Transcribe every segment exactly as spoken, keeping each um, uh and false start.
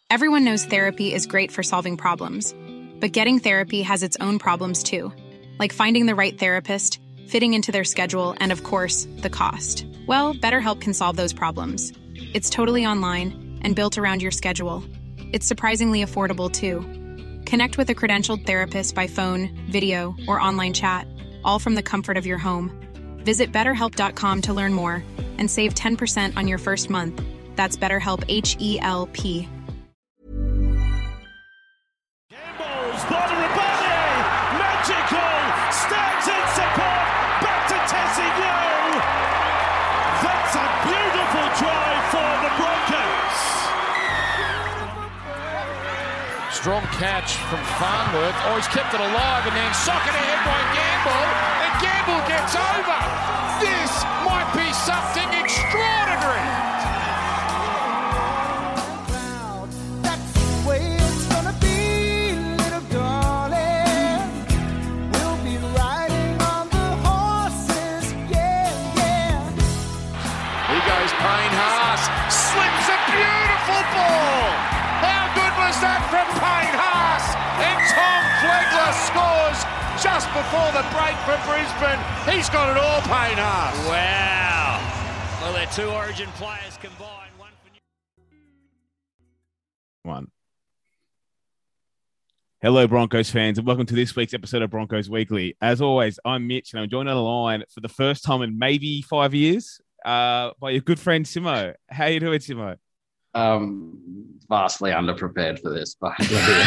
Everyone knows therapy is great for solving problems, but getting therapy has its own problems too, like finding the right therapist, fitting into their schedule, and of course, the cost. Well, BetterHelp can solve those problems. It's totally online and built around your schedule. It's surprisingly affordable too. Connect with a credentialed therapist by phone, video, or online chat, all from the comfort of your home. Visit better help dot com to learn more and save ten percent on your first month. That's BetterHelp, H E L P. Magical, stands in support, back to Tessignol. That's a beautiful drive for the Broncos. Strong catch from Farnworth. Oh, he's kept it alive and then socket ahead by Gamble, and Gamble gets over. This might be something extraordinary. From Payne Haas, and Tom Flegler scores just before the break for Brisbane. He's got it all, Payne Haas. Wow. Well, they're two Origin players combined. One for New- One. Hello, Broncos fans, and welcome to this week's episode of Broncos Weekly. As always, I'm Mitch, and I'm joined on the line for the first time in maybe five years uh, by your good friend Simo. How you doing, Simo? Um, vastly underprepared for this, but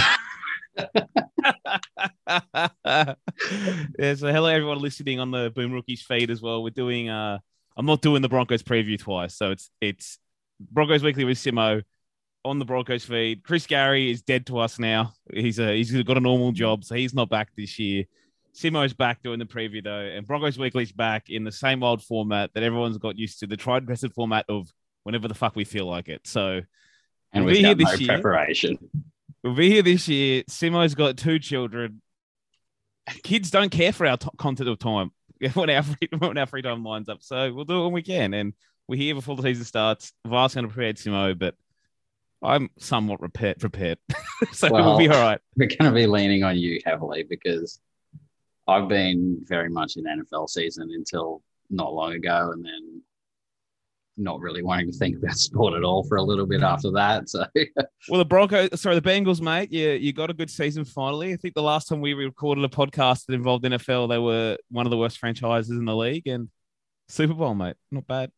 yeah. So hello everyone listening on the Boom Rookies feed as well. We're doing. Uh, I'm not doing the Broncos preview twice, so it's it's Broncos Weekly with Simo on the Broncos feed. Chris Gary is dead to us now. He's a he's got a normal job, so he's not back this year. Simo's back doing the preview though, and Broncos Weekly's back in the same old format that everyone's got used to, the tried and tested format of whenever the fuck we feel like it. So, and we'll we've got no year. preparation. We'll be here this year. Simo's got two children. Kids don't care for our t- content of time when our, free, when our free time lines up. So we'll do it when we can. And we're here before the season starts. Vastly unprepared, Simo, but I'm somewhat prepared. prepared. so well, we'll be all right. We're going to be leaning on you heavily because I've been very much in N F L season until not long ago, and then not really wanting to think about sport at all for a little bit after that. So, well, the Broncos, sorry, the Bengals, mate, you, you got a good season finally. I think the last time we recorded a podcast that involved N F L, they were one of the worst franchises in the league, and Super Bowl, mate, not bad.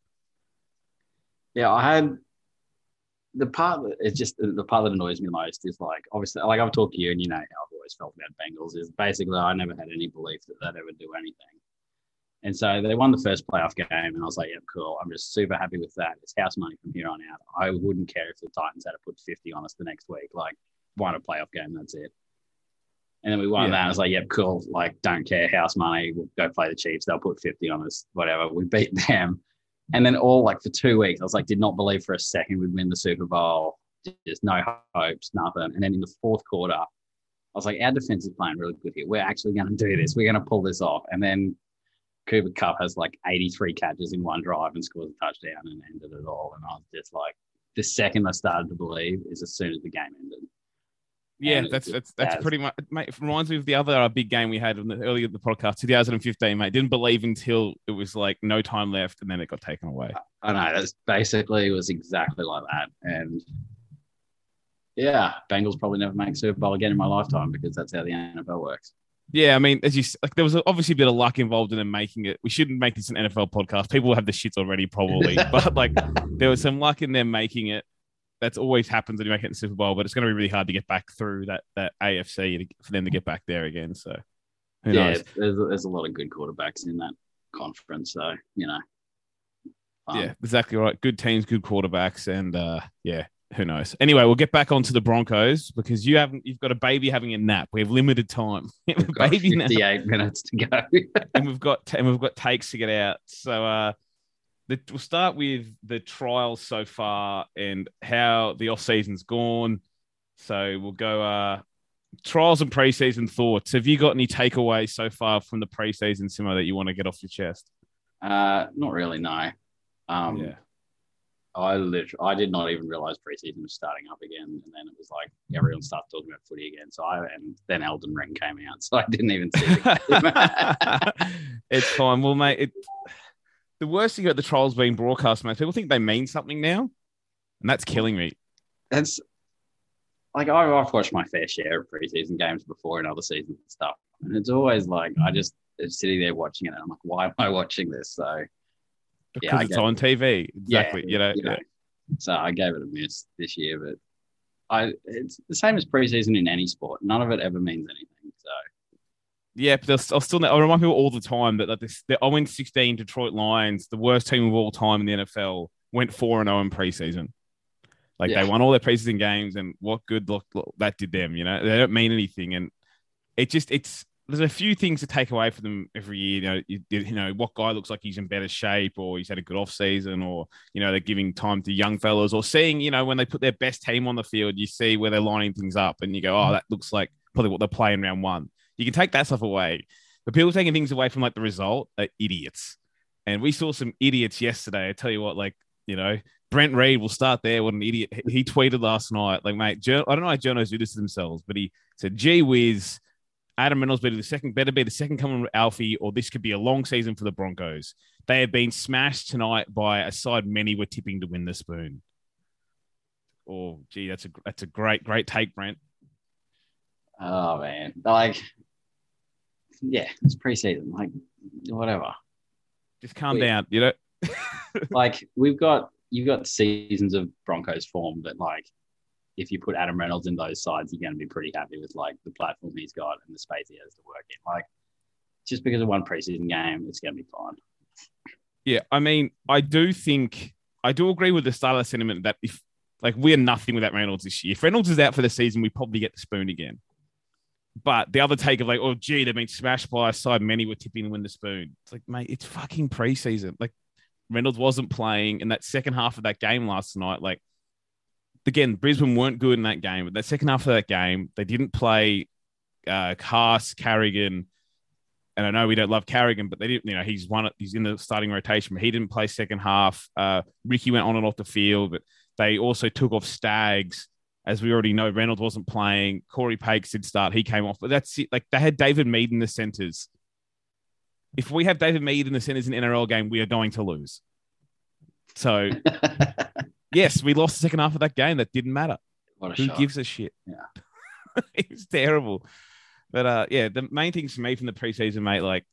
Yeah, I had the part that it's just the part that annoys me most is like, obviously, like I've talked to you and you know how I've always felt about Bengals is basically I never had any belief that they'd ever do anything. And so they won the first playoff game, and I was like, yeah, cool. I'm just super happy with that. It's house money from here on out. I wouldn't care if the Titans had to put fifty on us the next week. Like, won a playoff game, that's it. And then we won yeah. that. And I was like, yep, yeah, cool. Like, don't care, house money. We'll go play the Chiefs. They'll put fifty on us, whatever. We beat them. And then all, like, for two weeks, I was like, did not believe for a second we'd win the Super Bowl. Just no hopes, nothing. And then in the fourth quarter, I was like, our defense is playing really good here. We're actually going to do this. We're going to pull this off. And then Cooper Kupp has like eighty-three catches in one drive and scores a touchdown and ended it all. And I was just like, the second I started to believe is as soon as the game ended. Yeah, and that's that's that's pretty much. Mate, it reminds me of the other uh, big game we had in the, earlier in the podcast, two thousand fifteen. Mate, didn't believe until it was like no time left, and then it got taken away. I know that's basically it was exactly like that. And yeah, Bengals probably never make Super Bowl again in my lifetime because that's how the N F L works. Yeah, I mean, as you like, there was obviously a bit of luck involved in them making it. We shouldn't make this an N F L podcast. People will have the shits already, probably. But like, there was some luck in them making it. That's always happens when you make it in the Super Bowl. But it's going to be really hard to get back through that that A F C to, for them to get back there again. So, who yeah, knows? There's, there's a lot of good quarterbacks in that conference. So you know, um, yeah, exactly right. Good teams, good quarterbacks, and uh, yeah. Who knows? Anyway, we'll get back onto the Broncos because you haven't. You've got a baby having a nap. We have limited time. We have we've got baby fifty-eight nap. minutes to go, and we've got and we've got takes to get out. So uh, the, we'll start with the trials so far and how the off season's gone. So we'll go uh, trials and preseason thoughts. Have you got any takeaways so far from the preseason, Simo, that you want to get off your chest? Uh, not really. No. Um, yeah. I literally, I did not even realize preseason was starting up again, and then it was like everyone started talking about footy again. So I and then Elden Ring came out, so I didn't even see the game. It's fine. Well, mate, it, the worst thing about the trials being broadcast, mate, people think they mean something now, and that's killing me. That's like I- I've watched my fair share of preseason games before and other seasons and stuff, and it's always like I just am sitting there watching it, and I'm like, why am I watching this? So. Because Yeah, I it's get on it. T V. Exactly. Yeah, you know, you know. yeah. So I gave it a miss this year, but I it's the same as preseason in any sport. None of it ever means anything. So Yeah, but I'll, I'll still I remind people all the time that like this, the oh and sixteen Detroit Lions, the worst team of all time in the N F L, went four and oh in preseason. Like Yeah. they won all their preseason games, and what good look, look that did them. You know, they don't mean anything, and it just it's there's a few things to take away from them every year. You know, you, you know what guy looks like he's in better shape, or he's had a good off season, or you know they're giving time to young fellas, or seeing you know when they put their best team on the field, you see where they're lining things up, and you go, oh, that looks like probably what they're playing round one. You can take that stuff away, but people taking things away from like the result are idiots. And we saw some idiots yesterday. I tell you what, like you know. Brent Reed, will start there. What an idiot. He tweeted last night, like, mate, I don't know how journos do this to themselves, but he said, gee whiz, Adam Reynolds better, the second, better be the second coming of Alfie, or this could be a long season for the Broncos. They have been smashed tonight by a side many were tipping to win the spoon. Oh, gee, that's a that's a great, great take, Brent. oh man, like yeah, it's preseason. Like whatever. Just calm Wait. down, you know? Like we've got you've got seasons of Broncos form that like if you put Adam Reynolds in those sides, you're going to be pretty happy with like the platform he's got and the space he has to work in. Like just because of one preseason game, it's going to be fine. Yeah, I mean, I do think I do agree with the start of the sentiment that if like we're nothing without Reynolds this year. If Reynolds is out for the season, we probably get the spoon again. But the other take of like, oh gee, they've been smashed by a side many were tipping to win the spoon. It's like, mate, it's fucking preseason. Like Reynolds wasn't playing in that second half of that game last night. Like again, Brisbane weren't good in that game, but that second half of that game, they didn't play uh, Haas, Carrigan. And I know we don't love Carrigan, but they didn't, you know, he's one, he's in the starting rotation, but he didn't play second half. Uh, Ricky went on and off the field, but they also took off Staggs. As we already know, Reynolds wasn't playing. Corey Pakes did start. He came off, but that's it. Like they had David Mead in the centers. If we have David Mead in the centers in an N R L game, we are going to lose. So yes, we lost the second half of that game. That didn't matter. What a Who shot. gives a shit? Yeah. It was terrible. But uh, yeah, the main things for me from the preseason, mate, like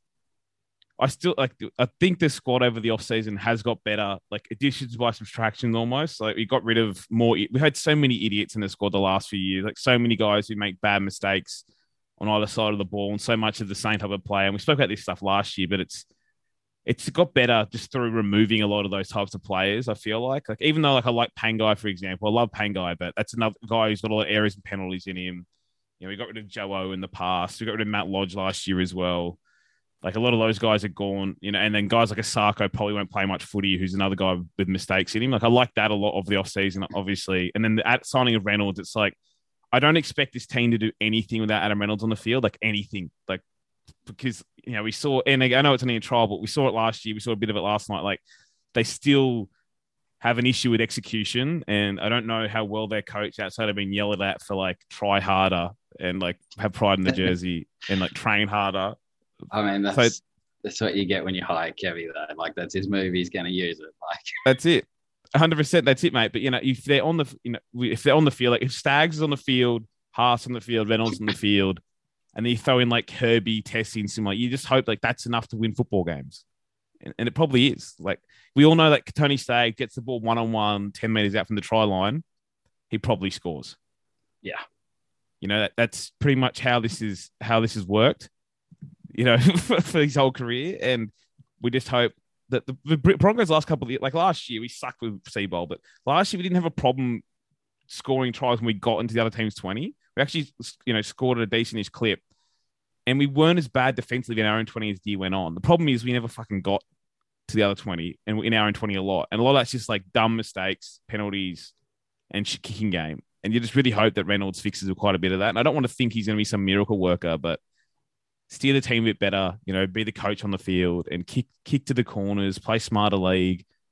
I still like I think the squad over the offseason has got better, like additions by subtractions almost. Like we got rid of more. We had so many idiots in the squad the last few years, like so many guys who make bad mistakes on either side of the ball, and so much of the same type of play. And we spoke about this stuff last year, but it's it's got better just through removing a lot of those types of players. I feel like, like even though like I like Pangai, for example, I love Pangai, but that's another guy who's got a lot of errors and penalties in him. You know, we got rid of Joe O in the past. We got rid of Matt Lodge last year as well. Like a lot of those guys are gone, you know, and then guys like Asako probably won't play much footy, who's another guy with mistakes in him. Like I like that a lot of the offseason, obviously. And then the at signing of Reynolds, it's like, I don't expect this team to do anything without Adam Reynolds on the field, like anything. Like, because, you know, we saw, and I know it's only a trial, but we saw it last year. We saw a bit of it last night. Like they still have an issue with execution. And I don't know how well they're coached outside of being yelled at for like try harder and like have pride in the jersey and like train harder. I mean, that's So- that's what you get when you hire Kevy, though. Like that's his move. He's going to use it. Like That's it. one hundred percent. That's it, mate. But, you know, if they're on the, you know, if they're on the field, like if Staggs is on the field, Haas on the field, Reynolds on the field, and then you throw in like Herbie, Tessie, and something like, you just hope like that's enough to win football games. And, and it probably is. Like we all know that Tony Staggs gets the ball one-on-one, ten meters out from the try line, he probably scores. Yeah. You know, that, that's pretty much how this is, how this has worked, you know, for, for his whole career. And we just hope that the, the Broncos last couple of years, like last year, we sucked with Seabold, but last year we didn't have a problem scoring tries when we got into the other team's twenty. We actually, you know, scored at a decentish clip, and we weren't as bad defensively in our own twenty as the year went on. The problem is we never fucking got to the other twenty, and in our own twenty a lot. And a lot of that's just like dumb mistakes, penalties, and kicking game. And you just really hope that Reynolds fixes quite a bit of that. And I don't want to think he's going to be some miracle worker, but steer the team a bit better, you know, be the coach on the field and kick kick to the corners, play smarter league.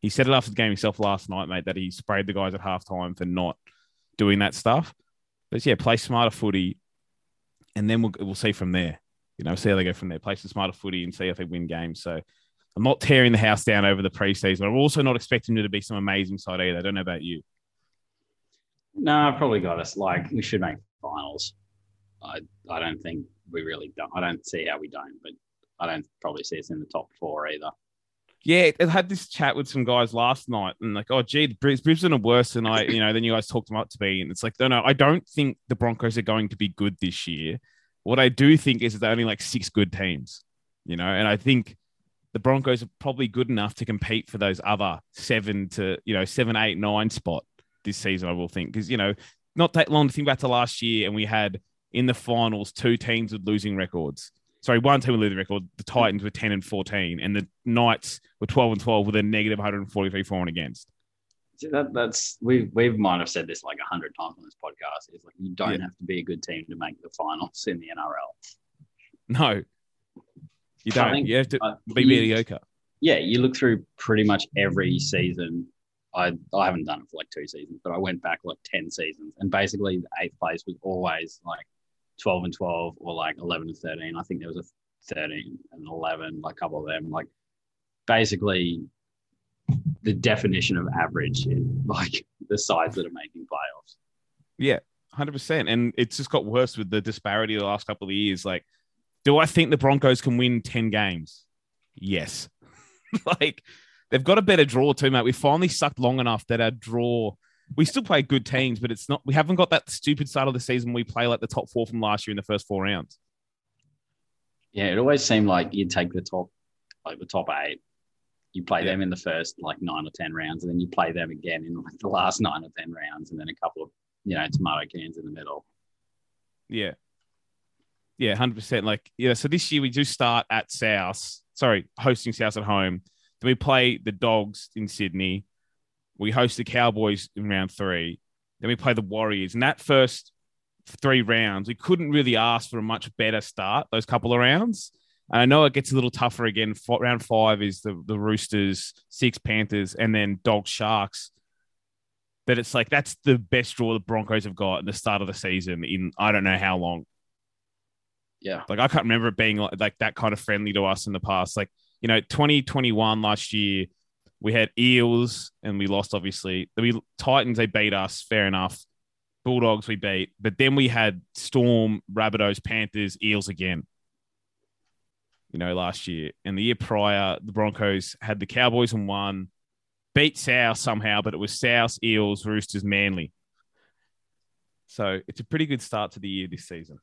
He said it after the game himself last night, mate, that he sprayed the guys at halftime for not doing that stuff. But yeah, play smarter footy, and then we'll we'll see from there. You know, see how they go from there. Play some smarter footy and see if they win games. So I'm not tearing the house down over the preseason. I'm also not expecting them to be some amazing side either. I don't know about you. No, I've probably got us. Like, we should make finals. I I don't think we really don't. I don't see how we don't, but I don't probably see us in the top four either. Yeah, I had this chat with some guys last night, and like, oh, gee, the Brisbane are worse than I, you know, than you guys talked them up to be. And it's like, no, no, I don't think the Broncos are going to be good this year. What I do think is that they're only like six good teams, you know, and I think the Broncos are probably good enough to compete for those other seven to, you know, seven, eight, nine spot this season, I will think. Because, you know, not that long to think back to last year, and we had in the finals two teams with losing records. Sorry, one team with losing record. The Titans were ten and fourteen, and the Knights were twelve and twelve with a negative one forty-three for and against. See, that, that's we we might have said this like a hundred times on this podcast. It's like, you don't Yeah. have to be a good team to make the finals in the N R L. No, you I don't. think, You have to uh, be you- mediocre. Yeah, you look through pretty much every season. I I haven't done it for like two seasons, but I went back like ten seasons, and basically the eighth place was always like twelve and twelve or like eleven and thirteen. I think there was a thirteen and eleven, like a couple of them. Like, basically the definition of average in like the sides that are making playoffs. Yeah, one hundred percent. And it's just got worse with the disparity of the last couple of years. Like, do I think the Broncos can win ten games? Yes. Like, they've got a better draw too, mate. We finally sucked long enough that our draw, we still play good teams, but it's not, we haven't got that stupid start of the season where we play like the top four from last year in the first four rounds. Yeah, it always seemed like you'd take the top, like the top eight, you play Yeah. them in the first like nine or ten rounds, and then you play them again in like the last nine or ten rounds, and then a couple of, you know, tomato cans in the middle. Yeah. Yeah, one hundred percent. Like, yeah, so this year we do start at South, sorry, hosting South at home. Then we play the Dogs in Sydney. We host the Cowboys in round three. Then we play the Warriors. And that first three rounds, we couldn't really ask for a much better start, those couple of rounds. And I know it gets a little tougher again. F- round five is the, the Roosters, six Panthers, and then Dogs Sharks. But it's like, that's the best draw the Broncos have got at the start of the season in I don't know how long. Yeah. Like, I can't remember it being like, like that kind of friendly to us in the past. Like, you know, twenty twenty-one last year, we had Eels and we lost, obviously. We Titans, they beat us, fair enough. Bulldogs, we beat. But then we had Storm, Rabbitohs, Panthers, Eels again, you know, last year. And the year prior, the Broncos had the Cowboys and won, beat South somehow, but it was South, Eels, Roosters, Manly. So it's a pretty good start to the year this season.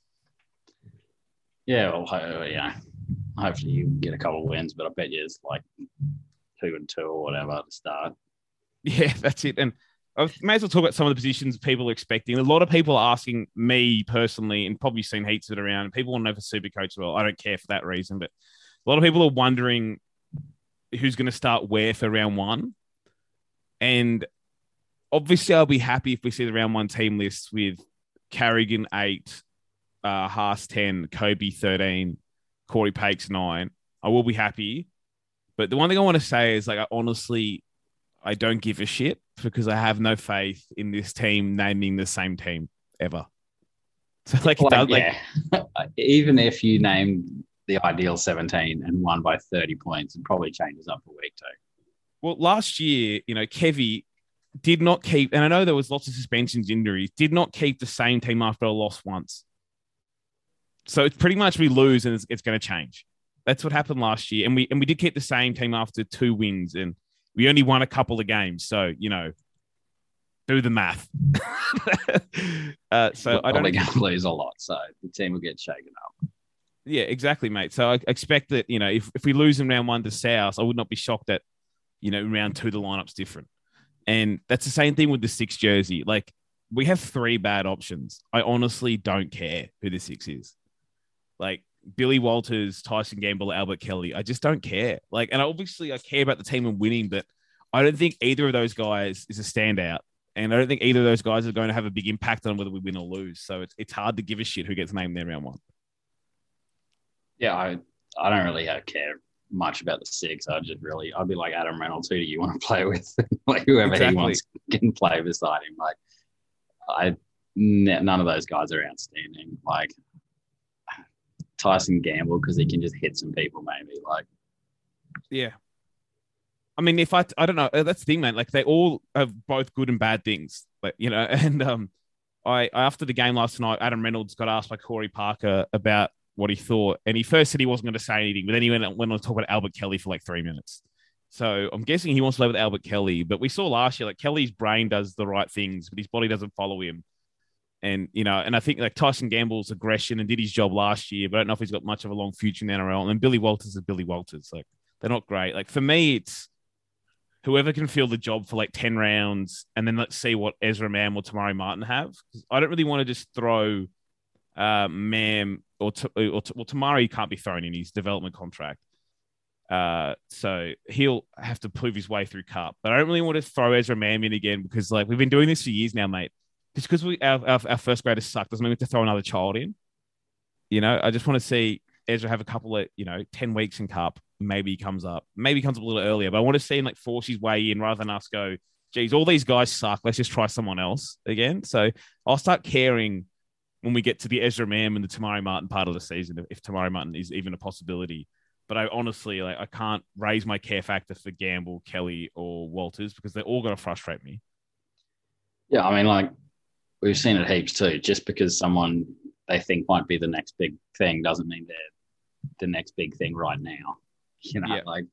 Yeah, well, ho- yeah. Hopefully you get a couple of wins, but I bet you it's like two and two or whatever to start. Yeah, that's it. And I may as well talk about some of the positions people are expecting. A lot of people are asking me personally, and probably seen heaps of it around. People want to know for Supercoach as well. I don't care for that reason, but a lot of people are wondering who's going to start where for round one. And obviously, I'll be happy if we see the round one team list with Carrigan eight, uh, Haas ten, Kobe thirteen, Corey Pakes nine. I will be happy. But the one thing I want to say is, like, I honestly, I don't give a shit because I have no faith in this team naming the same team ever. So, like, it does, like, yeah. Even if you name the ideal seventeen and won by thirty points, it probably changes up for week two. well, last year, you know, Kevy did not keep, and I know there was lots of suspensions, injuries, did not keep the same team after a loss once. So it's pretty much we lose and it's, it's going to change. That's what happened last year. And we and we did keep the same team after two wins, and we only won a couple of games. So, you know, do the math. uh, so We're I don't probably going to lose a lot, so the team will get shaken up. Yeah, exactly, mate. So I expect that, you know, if, if we lose in round one to South, I would not be shocked that, you know, in round two, the lineup's different. And that's the same thing with the six jersey. Like, we have three bad options. I honestly don't care who the six is. Like, Billy Walters, Tyson Gamble, Albert Kelly. I just don't care. Like, and obviously I care about the team and winning, but I don't think either of those guys is a standout. And I don't think either of those guys are going to have a big impact on whether we win or lose. So it's it's hard to give a shit who gets named there round one. Yeah, I I don't really uh, care much about the six. I'd just really, I'd be like Adam Reynolds. Who do you want to play with? Like whoever Exactly. he wants can play beside him. Like I, none of those guys are outstanding. Like Tyson Gamble because he can just hit some people. Maybe like Yeah. I mean, if I, I don't know, that's the thing, man. Like they all have both good and bad things, like, you know, and um, I, after the game last night, Adam Reynolds got asked by Corey Parker about what he thought. And he first said he wasn't going to say anything, but then he went, went on to talk about Albert Kelly for like three minutes. So I'm guessing he wants to play with Albert Kelly, but we saw last year, like Kelly's brain does the right things, but his body doesn't follow him. And, you know, and I think like Tyson Gamble's aggression and did his job last year, but I don't know if he's got much of a long future in the N R L. And then Billy Walters is Billy Walters. Like they're not great. Like for me, it's, whoever can fill the job for like ten rounds, and then let's see what Ezra Mam or Tamari Martin have. I don't really want to just throw uh, Mam or, t- or t- well, Tamari can't be thrown in his development contract. Uh, so he'll have to prove his way through Cup. But I don't really want to throw Ezra Mam in again because like we've been doing this for years now, mate. Just because we our, our, our first graders suck doesn't mean we have to throw another child in. You know, I just want to see Ezra have a couple of, you know, ten weeks in Cup. Maybe he comes up. Maybe he comes up a little earlier. But I want to see him like force his way in rather than us go, geez, all these guys suck. Let's just try someone else again. So I'll start caring when we get to the Ezra Mam and the Tamari Martin part of the season, if, if Tamari Martin is even a possibility. But I honestly, like, I can't raise my care factor for Gamble, Kelly, or Walters because they're all going to frustrate me. Yeah, I mean, like, we've seen it heaps too. Just because someone they think might be the next big thing doesn't mean they're the next big thing right now. You know, Yeah. like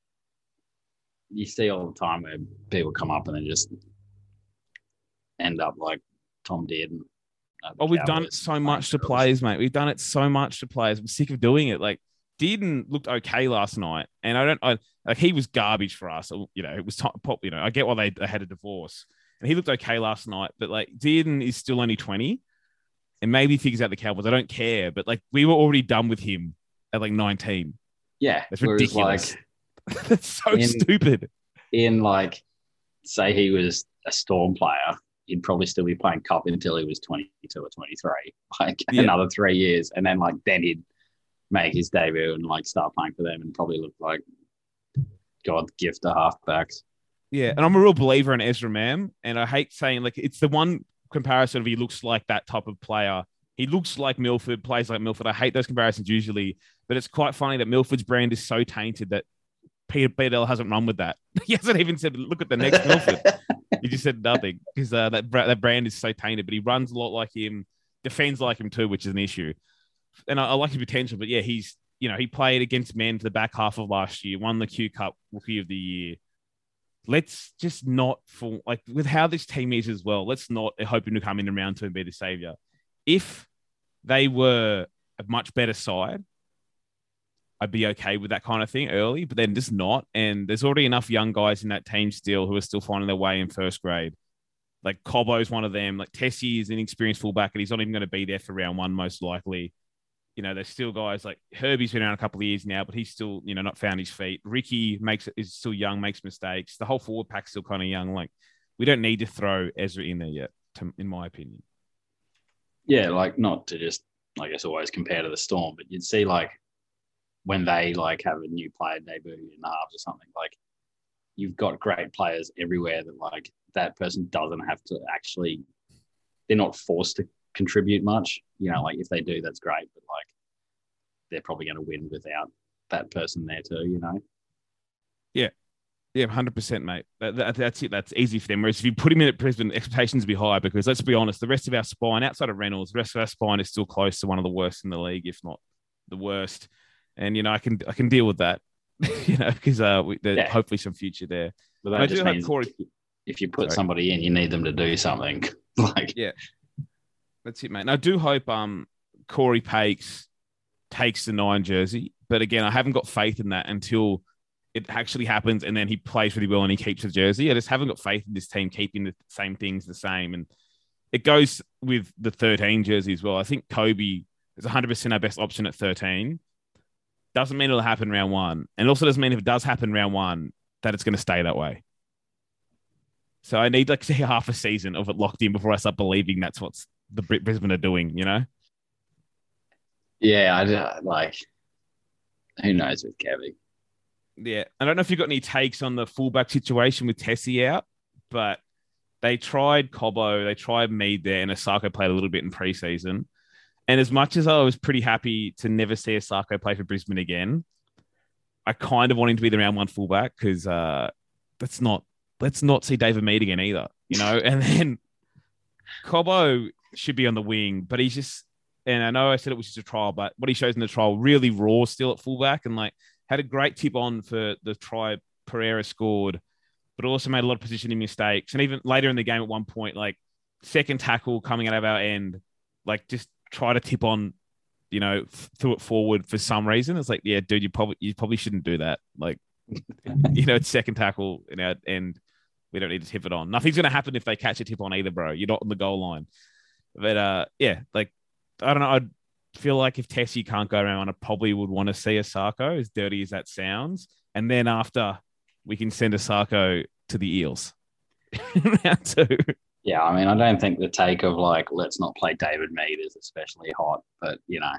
you see all the time where people come up and then just end up like Tom did. And, uh, Oh, we've done it so much to players, mate. We've done it so much to players. I'm sick of doing it. Like, Dearden looked okay last night, and I don't, I like he was garbage for us. You know, it was top, you know, I get why they, they had a divorce, and he looked okay last night. But like, Dearden is still only twenty, and maybe he figures out the Cowboys. I don't care, but like, we were already done with him at like nineteen. Yeah, that's ridiculous. Like, that's so in, stupid. In like, say he was a Storm player, he'd probably still be playing Cup until he was twenty-two or twenty-three, like yeah. another three years, and then like then he'd make his debut and like start playing for them and probably look like God gift to halfbacks. Yeah, and I'm a real believer in Ezra Mam, and I hate saying like it's the one comparison of he looks like that type of player. He looks like Milford, plays like Milford. I hate those comparisons usually, but it's quite funny that Milford's brand is so tainted that Peter Badell hasn't run with that. He hasn't even said, look at the next Milford. He just said nothing because uh, that, that brand is so tainted, but he runs a lot like him, defends like him too, which is an issue. And I, I like his potential, but yeah, he's, you know, he played against men to the back half of last year, won the Q Cup Rookie of the Year. Let's just not, for like with how this team is as well, let's not hope him to come in in round two and be the savior. If they were a much better side, I'd be okay with that kind of thing early, but then just not. And there's already enough young guys in that team still who are still finding their way in first grade. Like Cobbo's one of them. Like Tessie is an experienced fullback and he's not even going to be there for round one, most likely. You know, there's still guys like Herbie's been around a couple of years now, but he's still, you know, not found his feet. Ricky makes is still young, makes mistakes. The whole forward pack's still kind of young. Like, we don't need to throw Ezra in there yet, to, in my opinion. Yeah, like not to just, I guess, always compare to the Storm, but you'd see like when they like have a new player debut in the halves or something, like you've got great players everywhere that like that person doesn't have to actually, they're not forced to contribute much. You know, like if they do, that's great, but like they're probably going to win without that person there too, you know? Yeah. Yeah, one hundred percent, mate. That, that, that's it. That's easy for them. Whereas if you put him in at Brisbane, expectations will be high because let's be honest, the rest of our spine, outside of Reynolds, the rest of our spine is still close to one of the worst in the league, if not the worst. And, you know, I can I can deal with that, you know, because uh, we, there's yeah. hopefully some future there. But that I just means Corey, if you put sorry. somebody in, you need them to do something. like Yeah, that's it, mate. And I do hope um Corey Pakes takes the nine jersey. But again, I haven't got faith in that until it actually happens and then he plays really well and he keeps the jersey. I just haven't got faith in this team keeping the same things the same. And it goes with the thirteen jersey as well. I think Kobe is one hundred percent our best option at thirteen. Doesn't mean it'll happen round one. And also doesn't mean if it does happen round one, that it's going to stay that way. So I need like to see half a season of it locked in before I start believing that's what the Brisbane are doing, you know? Yeah, I like, who knows with Kevy? Yeah, I don't know if you've got any takes on the fullback situation with Tessie out, but they tried Cobbo, they tried Mead there, and Asako played a little bit in preseason. And as much as I was pretty happy to never see Asako play for Brisbane again, I kind of want him to be the round one fullback because uh, that's not let's not see David Mead again either, you know. And then Cobbo should be on the wing, but he's just. And I know I said it was just a trial, but what he shows in the trial really raw still at fullback, and like had a great tip on for the try Pereira scored, but also made a lot of positioning mistakes. And even later in the game, at one point, like second tackle coming out of our end, like just try to tip on, you know, threw it forward for some reason. It's like, yeah, dude, you probably you probably shouldn't do that. Like, you know, it's second tackle in our end. We don't need to tip it on. Nothing's going to happen if they catch a tip on either, bro. You're not on the goal line. But uh, yeah, like. I don't know. I'd feel like if Tessie can't go around, I probably would want to see Asako, as dirty as that sounds. And then after, we can send Asako to the Eels. Round two. Yeah, I mean, I don't think the take of like, let's not play David Mead is especially hot. But, you know,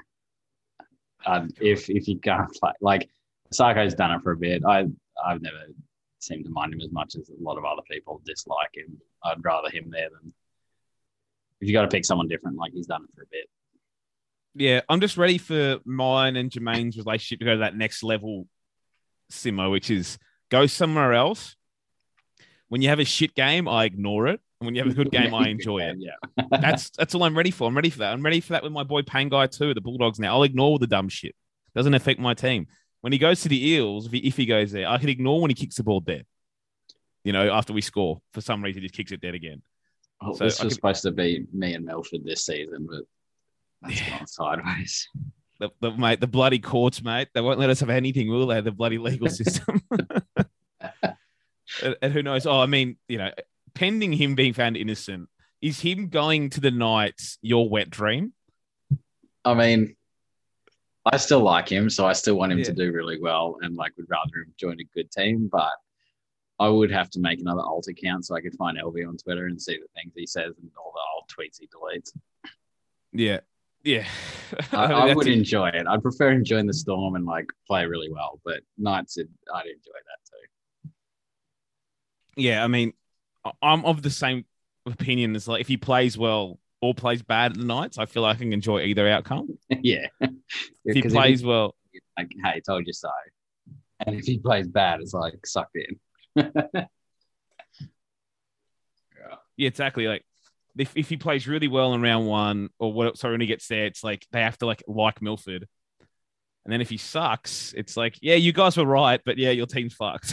um, if if you can't play, like, Asako's done it for a bit. I, I've never seemed to mind him as much as a lot of other people dislike him. I'd rather him there than if you got to pick someone different, like he's done it for a bit. Yeah, I'm just ready for mine and Jermaine's relationship to go to that next level, Simo, which is go somewhere else. When you have a shit game, I ignore it. And when you have a good game, I enjoy it. Yeah, that's that's all I'm ready for. I'm ready for that. I'm ready for that with my boy Pangai too, the Bulldogs now. I'll ignore all the dumb shit. Doesn't affect my team. When he goes to the Eels, if he, if he goes there, I can ignore when he kicks the ball dead. You know, after we score, for some reason, he just kicks it dead again. Well, so this I was could, supposed to be me and Milford this season, but that's yeah. gone sideways. The, the, mate, the bloody courts, mate. They won't let us have anything, will they? The bloody legal system. and, and who knows? Oh, I mean, you know, pending him being found innocent, is him going to the Knights your wet dream? I mean, I still like him, so I still want him yeah. to do really well and like would rather him join a good team, but I would have to make another alt account so I could find L V on Twitter and see the things he says and all the old tweets he deletes. Yeah. Yeah. I, I would enjoy it. I'd prefer him join the Storm and like play really well, but Knights, I'd enjoy that too. Yeah, I mean, I'm of the same opinion as like if he plays well or plays bad at the Knights, I feel like I can enjoy either outcome. yeah. If he plays if he, well. Like, hey, told you so. And if he plays bad, it's like sucked in. yeah. yeah, exactly. Like if, if he plays really well in round one or what, sorry, when he gets there, it's like they have to like like Milford. And then if he sucks, it's like, yeah, you guys were right, but yeah, your team's fucked.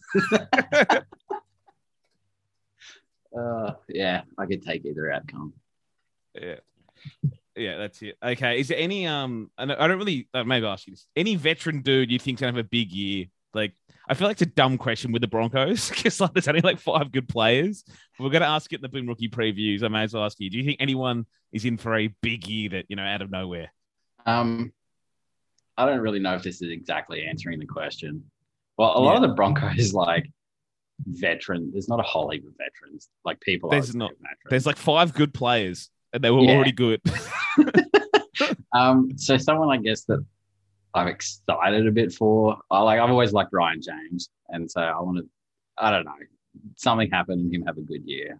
uh, yeah, I could take either outcome. Yeah. Yeah, that's it. Okay. Is there any, um, I don't, I don't really, uh, maybe I'll ask you this. Any veteran dude you think's going to have a big year? Like, I feel like it's a dumb question with the Broncos because like, there's only like five good players. We're going to ask it in the Boom Rookie previews. I may as well ask you, do you think anyone is in for a big year that, you know, out of nowhere? Um, I don't really know if this is exactly answering the question. Well, a lot yeah. of the Broncos, like, veteran, there's not a whole heap of veterans. Like, people there's are not. veterans. There's like five good players and they were yeah. already good. um, so someone I guess that I'm excited a bit for. I like. I've always liked Ryan James, and so I want to. I don't know. Something happened and him have a good year.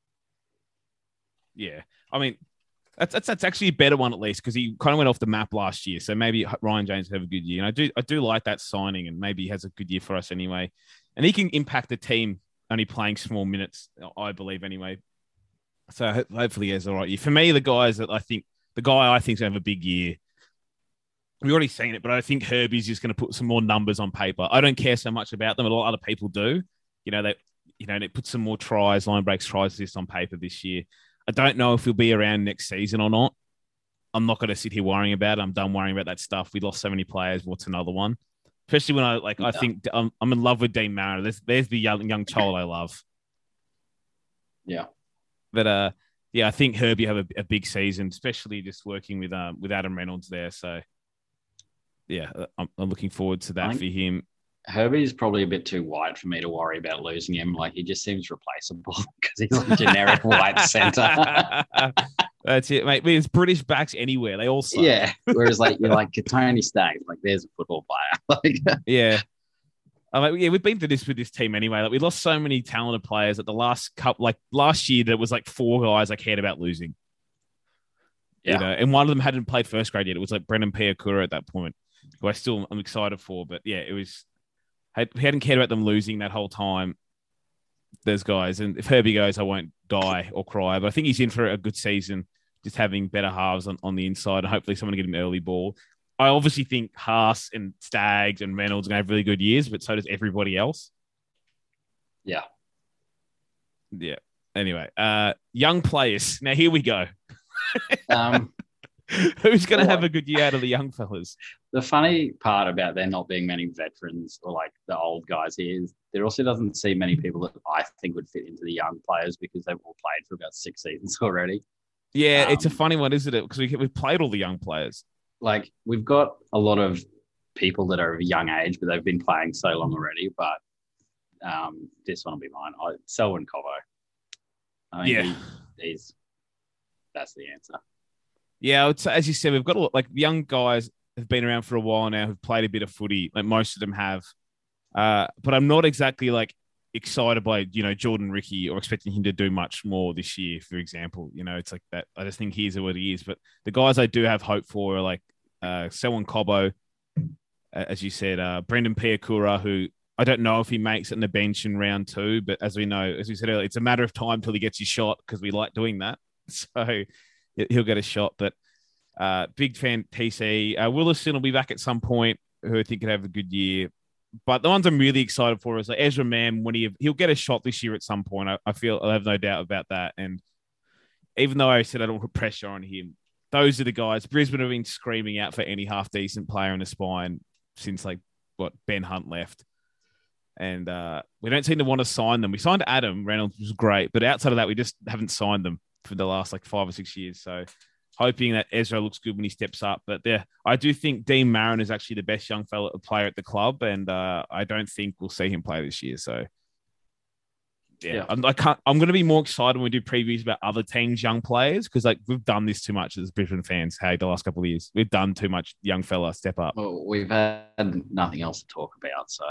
Yeah, I mean, that's that's, that's actually a better one at least because he kind of went off the map last year. So maybe Ryan James will have a good year. And I do I do like that signing, and maybe he has a good year for us anyway. And he can impact the team only playing small minutes, I believe anyway. So hopefully he has all right year. For me, the guys that I think the guy I think is going to have a big year. We've already seen it, but I think Herbie's just going to put some more numbers on paper. I don't care so much about them. A lot of other people do. You know, they, you know, they put some more tries, line breaks, tries, assists on paper this year. I don't know if he'll be around next season or not. I'm not going to sit here worrying about it. I'm done worrying about that stuff. We lost so many players. What's another one? Especially when I like, yeah. I think I'm, I'm in love with Dean Mariner. There's, there's the young, young child I love. Yeah. But, uh, yeah, I think Herbie have a, a big season, especially just working with um with Adam Reynolds there. So, yeah, I'm, I'm looking forward to that for him. Herbie's probably a bit too white for me to worry about losing him. Like, he just seems replaceable because he's a generic white centre. That's it, mate. There's British backs anywhere. They all suck. Yeah. Whereas, like, you're like Tony Staggs, like, there's a football player. like, yeah. Uh, like, yeah, we've been through this with this team anyway. Like we lost so many talented players at the last couple. Like last year, there was like four guys I cared about losing. Yeah, you know, and one of them hadn't played first grade yet. It was like Brendan Piakura at that point, who I still am excited for. But yeah, it was. We hadn't cared about them losing that whole time. Those guys, and if Herbie goes, I won't die or cry. But I think he's in for a good season, just having better halves on, on the inside, and hopefully someone to get an early ball. I obviously think Haas and Staggs and Reynolds are going to have really good years, but so does everybody else. Yeah. Yeah. Anyway, uh, young players. Now, here we go. Um, Who's going to well, have a good year out of the young fellas? The funny part about there not being many veterans or like the old guys here is there also doesn't seem many people that I think would fit into the young players because they've all played for about six seasons already. Yeah, um, it's a funny one, isn't it? Because we, we've played all the young players. Like we've got a lot of people that are of a young age, but they've been playing so long already. But um, this one will be mine. I, Selwyn Cobbo. I mean, Yeah. he, he's that's the answer. Yeah, it's, as you said, we've got a lot, like young guys have been around for a while now, who've played a bit of footy, like most of them have. Uh, but I'm not exactly like excited by, you know, Jordan Ricky or expecting him to do much more this year, for example. You know, it's like that. I just think he's what he is. But the guys I do have hope for are like uh, Selwyn Cobbo, as you said, uh, Brendan Piakura, who I don't know if he makes it in the bench in round two, but as we know, as we said earlier, it's a matter of time till he gets his shot because we like doing that. So he'll get a shot. But uh, big fan T C. Uh, Willison will be back at some point, who I think could have a good year. But the ones I'm really excited for is like Ezra Mam. When he he'll get a shot this year at some point. I, I feel I have no doubt about that. And even though I said I don't put pressure on him, those are the guys. Brisbane have been screaming out for any half decent player in the spine since like what Ben Hunt left. And uh, we don't seem to want to sign them. We signed Adam Reynolds, which was great, but outside of that, we just haven't signed them for the last like five or six years. So hoping that Ezra looks good when he steps up. But yeah, I do think Dean Marin is actually the best young fella player at the club, and uh, I don't think we'll see him play this year. So yeah, Yeah. I'm, I can't. I'm going to be more excited when we do previews about other teams' young players because like we've done this too much as Brisbane fans. Hey, the last couple of years, we've done too much young fella step up. Well, we've had nothing else to talk about, so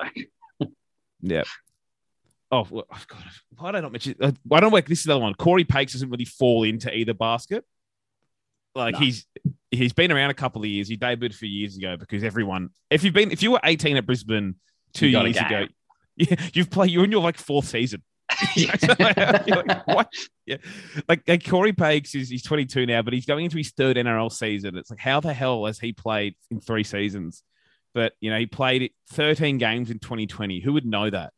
Yeah. Oh, well, oh, God. Why don't I not mention? Uh, why don't we? This is the other one. Corey Pakes doesn't really fall into either basket. Like No. he's he's been around a couple of years. He debuted a few years ago because everyone. If you've been, if you were eighteen at Brisbane two You got a years game. ago, yeah, you've played. You're in your like fourth season. You're like, what? Yeah, like, like Corey Pakes is he's twenty-two now, but he's going into his third N R L season. It's like how the hell has he played in three seasons? But you know he played thirteen games in twenty twenty. Who would know that?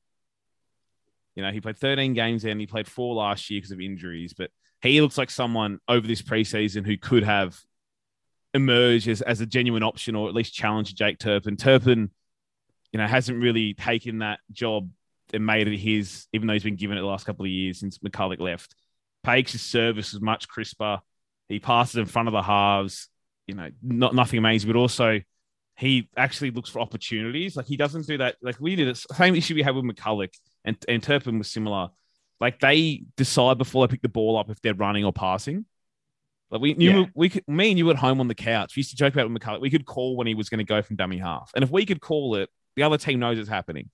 You know, he played thirteen games and he played four last year because of injuries. But he looks like someone over this preseason who could have emerged as, as a genuine option or at least challenge Jake Turpin. Turpin, you know, hasn't really taken that job and made it his, even though he's been given it the last couple of years since McCulloch left. Pakes' service was much crisper. He passes in front of the halves, you know, not nothing amazing, but also he actually looks for opportunities. Like he doesn't do that. Like we did the same issue we had with McCulloch. And, and Turpin was similar. Like they decide before they pick the ball up if they're running or passing. Like we knew, Yeah. we could, me and you at home on the couch, we used to joke about with McCulloch. We could call when he was going to go from dummy half. And if we could call it, the other team knows it's happening.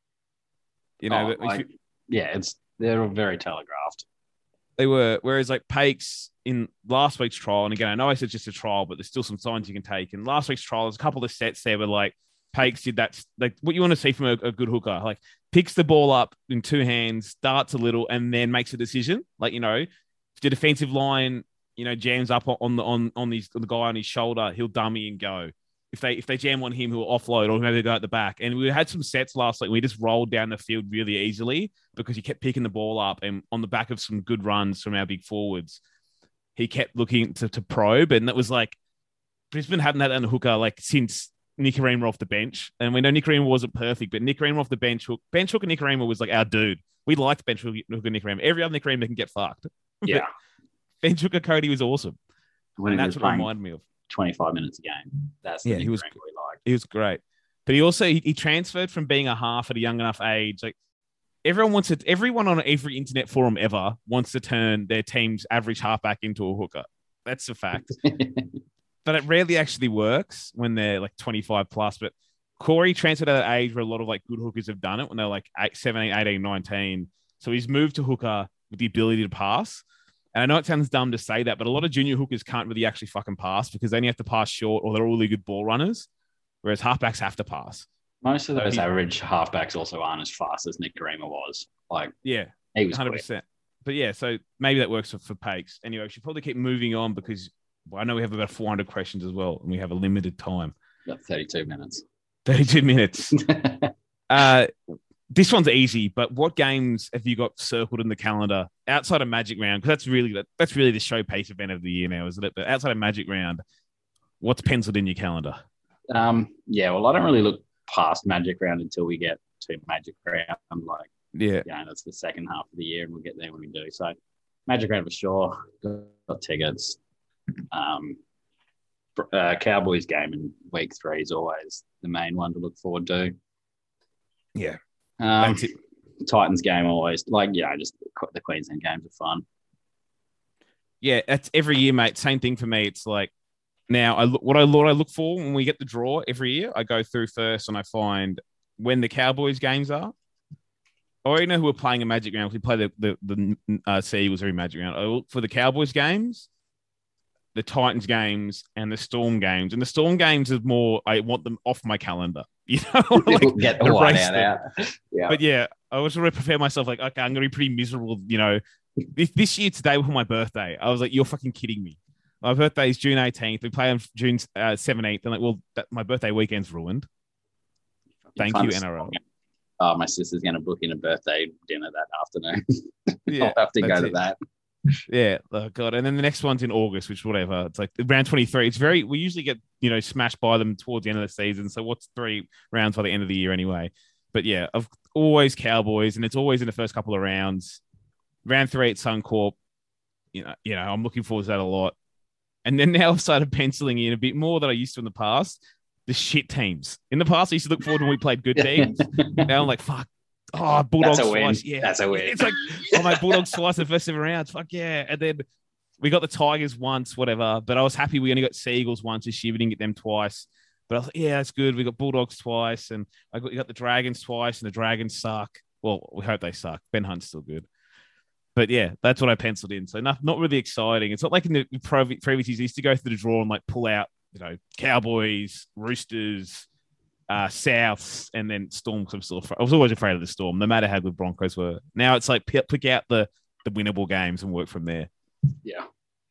You know, Oh, if like, you- yeah, it's they're all very telegraphed. they were. Whereas like Pakes in last week's trial, and again, I know I said it's just a trial, but there's still some signs you can take. In last week's trial, there's a couple of sets there where like Pakes did that, like what you want to see from a, a good hooker, like picks the ball up in two hands, starts a little, and then makes a decision. Like, you know, if the defensive line, you know, jams up on the on on these on the guy on his shoulder, he'll dummy and go. If they if they jam on him, he'll offload or maybe go at the back. And we had some sets last week. We just rolled down the field really easily because he kept picking the ball up, and on the back of some good runs from our big forwards, he kept looking to, to probe, and that was like Brisbane hadn't had that hooker like since Nick Arima off the bench. And we know Nick Arima wasn't perfect, but Nick Arima off the bench hook, bench hooker Nick Arima was like our dude. We liked bench hooker Nick Arima. Every other Nick Arima can get fucked. Yeah, Bench hooker Cody was awesome. when And he that's was what it playing reminded me of. twenty-five minutes a game, that's the Yeah, yeah, he was- we liked. He was great. But he also he, he transferred from being a half at a young enough age. Like everyone wants it, everyone on every internet forum ever wants to turn their team's average halfback into a hooker. That's a fact. But it rarely actually works when they're like twenty-five plus. But Corey transferred at that age where a lot of like good hookers have done it when they're like eight, seventeen, eighteen, nineteen. So he's moved to hooker with the ability to pass. And I know it sounds dumb to say that, but a lot of junior hookers can't really actually fucking pass because they only have to pass short or they're all really good ball runners, whereas halfbacks have to pass. Most of those so he, average halfbacks also aren't as fast as Nick Garema was. Like, yeah, he was one hundred percent. Quick. But yeah, so maybe that works for, for Pakes. Anyway, we should probably keep moving on because well, I know we have about four hundred questions as well, and we have a limited time. Got thirty-two minutes. thirty-two minutes. uh, this one's easy, but what games have you got circled in the calendar outside of Magic Round? Because that's really that's really the showpiece event of the year now, isn't it? But outside of Magic Round, what's penciled in your calendar? Um, yeah, well, I don't really look past Magic Round until we get to Magic Round. I'm like, yeah, you know, that's the second half of the year, and we'll get there when we do. So, Magic Round for sure. Got tickets. Um, uh, Cowboys game in week three is always the main one to look forward to. Yeah. Um, Titans game always like yeah, just the Queensland games are fun. Yeah, it's every year, mate. Same thing for me. It's like now I look what I what I look for when we get the draw every year. I go through first and I find when the Cowboys games are. I already know who we're playing a Magic Round. If we play the the the uh, Sea Eagles every Magic Round. I look for the Cowboys games, the Titans games, and the Storm games. And the Storm games is more I want them off my calendar. You know, like get the white out, out. Yeah. But yeah, I was going to prepare myself like, okay, I'm going to be pretty miserable. You know, this, this year today was my birthday. I was like, you're fucking kidding me. My birthday is June eighteenth. We play on June uh, seventeenth. And like, well, that, my birthday weekend's ruined. Thank you, N R L. Oh, my sister's going to book in a birthday dinner that afternoon. Yeah, I'll have to go to it. that. Yeah, oh God. And then the next one's in August, which whatever. It's like round twenty-three. It's very, we usually get, you know, smashed by them towards the end of the season. So what's three rounds by the end of the year anyway? But yeah, I've always Cowboys, and it's always in the first couple of rounds. Round three at Suncorp, you know, you know, I'm looking forward to that a lot. And then now I've started penciling in a bit more than I used to in the past. The shit teams. In the past, I used to look forward when we played good teams. Now I'm like, fuck. Oh, Bulldogs That's a win. slice. Yeah. That's a win. It's like, oh, my Bulldogs slice the first seven rounds. Fuck yeah. And then we got the Tigers once, whatever. But I was happy we only got Sea Eagles once this year. We didn't get them twice. But I was like, yeah, that's good. We got Bulldogs twice. And I got, we got the Dragons twice, and the Dragons suck. Well, we hope they suck. Ben Hunt's still good. But yeah, that's what I penciled in. So not, not really exciting. It's not like in the previous years, I used to go through the draw and like pull out, you know, Cowboys, Roosters, uh, Souths, and then Storm. I'm still afraid. I was always afraid of the Storm, no matter how good Broncos were. Now it's like pick, pick out the, the winnable games and work from there. Yeah.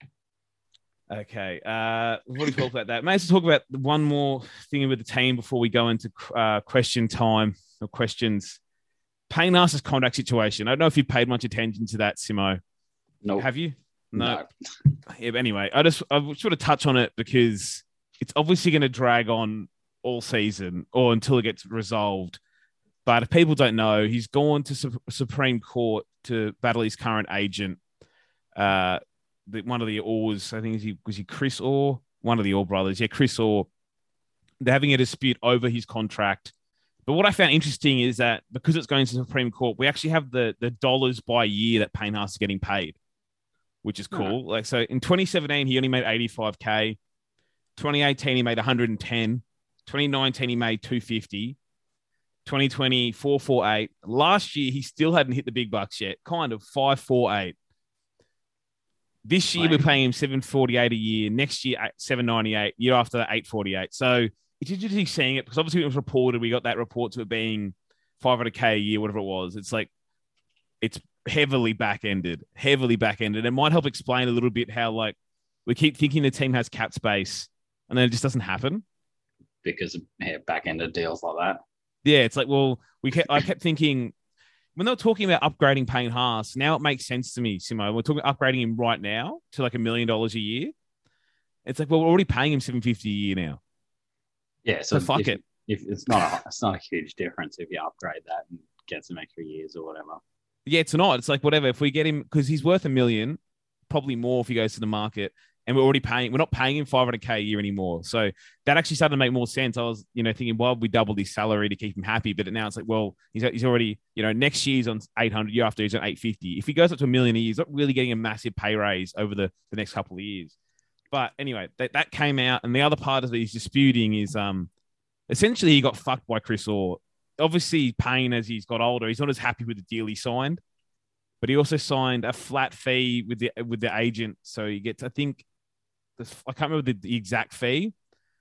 Okay. Uh, we've already talked about that. May as well talk about one more thing with the team before we go into uh, question time or questions. Payne Haas's contract situation. I don't know if you paid much attention to that, Simo. No. Have you? No. no. Yeah, but anyway, I just I sort of touch on it because it's obviously going to drag on all season or until it gets resolved. But if people don't know, he's gone to Su- Supreme Court to battle his current agent. Uh, the, one of the Orrs, I think is he was he Chris Orr, one of the Orr brothers. Yeah, Chris Orr. They're having a dispute over his contract. But what I found interesting is that because it's going to the Supreme Court, we actually have the, the dollars by year that Payne Haas is getting paid, which is cool. Like so, in twenty seventeen, he only made eighty-five K. twenty eighteen, he made one hundred ten. twenty nineteen, he made two hundred fifty. twenty twenty, four forty-eight. Last year, he still hadn't hit the big bucks yet. Kind of five forty-eight. This year, we're paying him seven forty-eight a year. Next year, seven ninety-eight. Year after that, eight forty-eight. So it's interesting seeing it because obviously it was reported. We got that report to it being five hundred K a year, whatever it was. It's like, it's heavily back-ended, heavily back-ended. It might help explain a little bit how, like, we keep thinking the team has cap space and then it just doesn't happen. Because of yeah, back-ended deals like that. Yeah, it's like, well, we kept, I kept thinking, when they were talking about upgrading Payne Haas, now it makes sense to me, Simo. We're talking upgrading him right now to like a million dollars a year. It's like, well, we're already paying him seven fifty a year now. Yeah, so, so fuck if, it. If it's not a, it's not a huge difference if you upgrade that and get some extra years or whatever. Yeah, it's not. It's like whatever. If we get him, because he's worth a million, probably more if he goes to the market, and we're already paying. We're not paying him five hundred K a year anymore. So that actually started to make more sense. I was, you know, thinking, well, we doubled his salary to keep him happy, but now it's like, well, he's he's already, you know, next year's on eight hundred. Year after he's on eight fifty. If he goes up to a million a year, he's not really getting a massive pay raise over the, the next couple of years. But anyway, that, that came out, and the other part of it he's disputing is um. essentially he got fucked by Chris Orr. Obviously, Payne, as he's got older, he's not as happy with the deal he signed, but he also signed a flat fee with the with the agent. So he gets, I think, this, I can't remember the, the exact fee,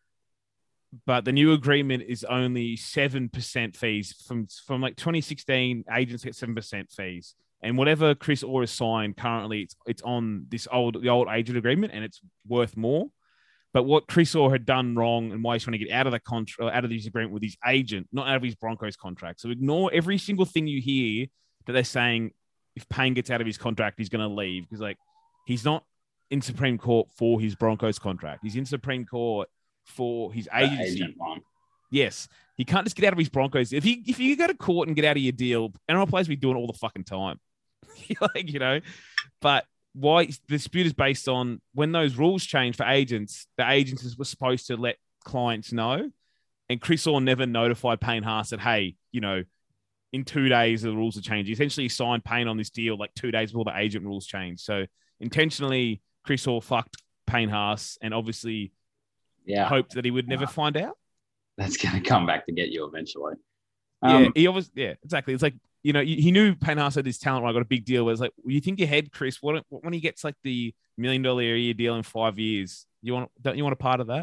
but the new agreement is only seven percent fees. From, from like twenty sixteen, agents get seven percent fees. And whatever Chris Orr has signed currently, it's it's on this old the old agent agreement, and it's worth more. But what Chris Orr had done wrong and why he's trying to get out of the contract, out of this agreement with his agent, not out of his Broncos contract. So ignore every single thing you hear that they're saying. If Payne gets out of his contract, he's going to leave, because like he's not in Supreme Court for his Broncos contract. He's in Supreme Court for his agency. Agent one. Yes, he can't just get out of his Broncos. If he if you go to court and get out of your deal, N R L players be doing it all the fucking time. Like, you know, but why the dispute is based on when those rules change for agents, the agents were supposed to let clients know, and Chris Orr never notified Payne Haas that, hey, you know, in two days the rules are changing. Essentially, he signed Payne on this deal like two days before the agent rules changed. So intentionally, Chris Orr fucked Payne Haas, and obviously, yeah, hoped that he would never uh, find out. That's going to come back to get you eventually. Um, yeah, Um, he always, yeah, exactly. It's like, you know, he knew Payne Haas had this talent, right? Got a big deal. Where it's like, well, you think ahead, Chris? What when he gets like the million dollar a year deal in five years? You want? Don't you want a part of that?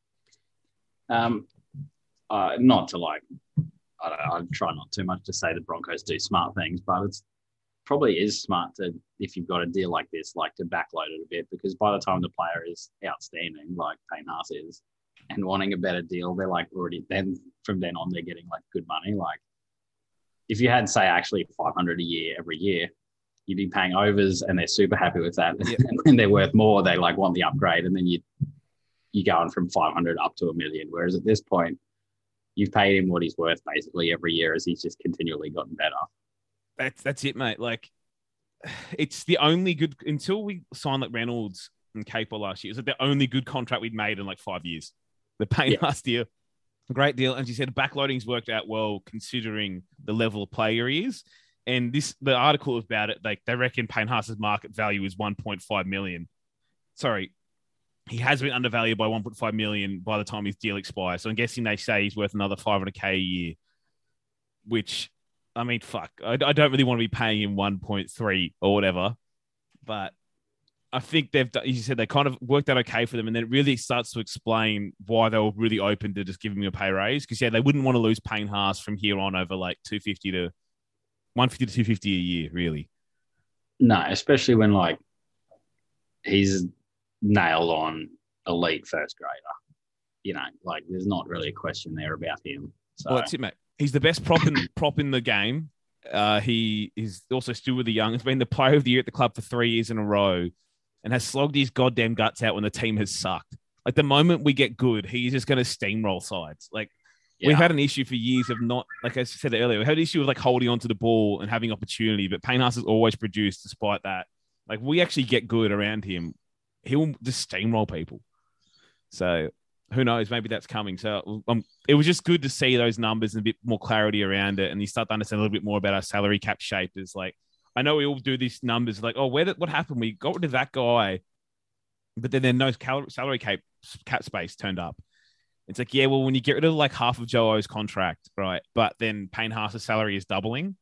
Um, uh, not to like, I don't know, I try not too much to say the Broncos do smart things, but it's probably is smart to, if you've got a deal like this, like to backload it a bit, because by the time the player is outstanding, like Payne Haas is, and wanting a better deal, they're like already then from then on they're getting like good money. Like if you had, say, actually five hundred a year every year, you'd be paying overs, and they're super happy with that. Yep. And when they're worth more, they like want the upgrade, and then you you going from five hundred up to a million. Whereas at this point, you've paid him what he's worth basically every year, as he's just continually gotten better. That's that's it, mate. Like, it's the only good, until we signed like Reynolds and Capel last year, it was like the only good contract we'd made in like five years. The Payne Yeah. last year, great deal. As you said, backloading's worked out well considering the level of player he is. And this, the article about it, like they reckon Payne Haas's market value is one point five million. Sorry, he has been undervalued by one point five million by the time his deal expires. So I'm guessing they say he's worth another five hundred K a year, which, I mean, fuck, I, I don't really want to be paying him one point three or whatever, but I think they've, as you said, they kind of worked out okay for them. And then it really starts to explain why they were really open to just giving him a pay raise. Because, yeah, they wouldn't want to lose Payne Haas from here on over like two fifty to one fifty to two fifty a year, really. No, especially when like he's nailed on elite first grader. You know, like there's not really a question there about him. So Well, that's it, mate. He's the best prop in, prop in the game. Uh, he is also still with the young. He's been the player of the year at the club for three years in a row, and has slogged his goddamn guts out when the team has sucked. Like the moment we get good, he's just going to steamroll sides. Like yeah. we've had an issue for years of not, like I said earlier, we had an issue with like holding onto the ball and having opportunity, but Payne Haas has always produced despite that. Like we actually get good around him, he will just steamroll people. So who knows? Maybe that's coming. So um, it was just good to see those numbers and a bit more clarity around it. And you start to understand a little bit more about our salary cap shape. Is like, I know we all do these numbers like, oh, where did, what happened? We got rid of that guy, but then then no cal- salary cap, cap space turned up. It's like, yeah, well, when you get rid of like half of Joe O's contract, right? But then Payne Haas's salary is doubling.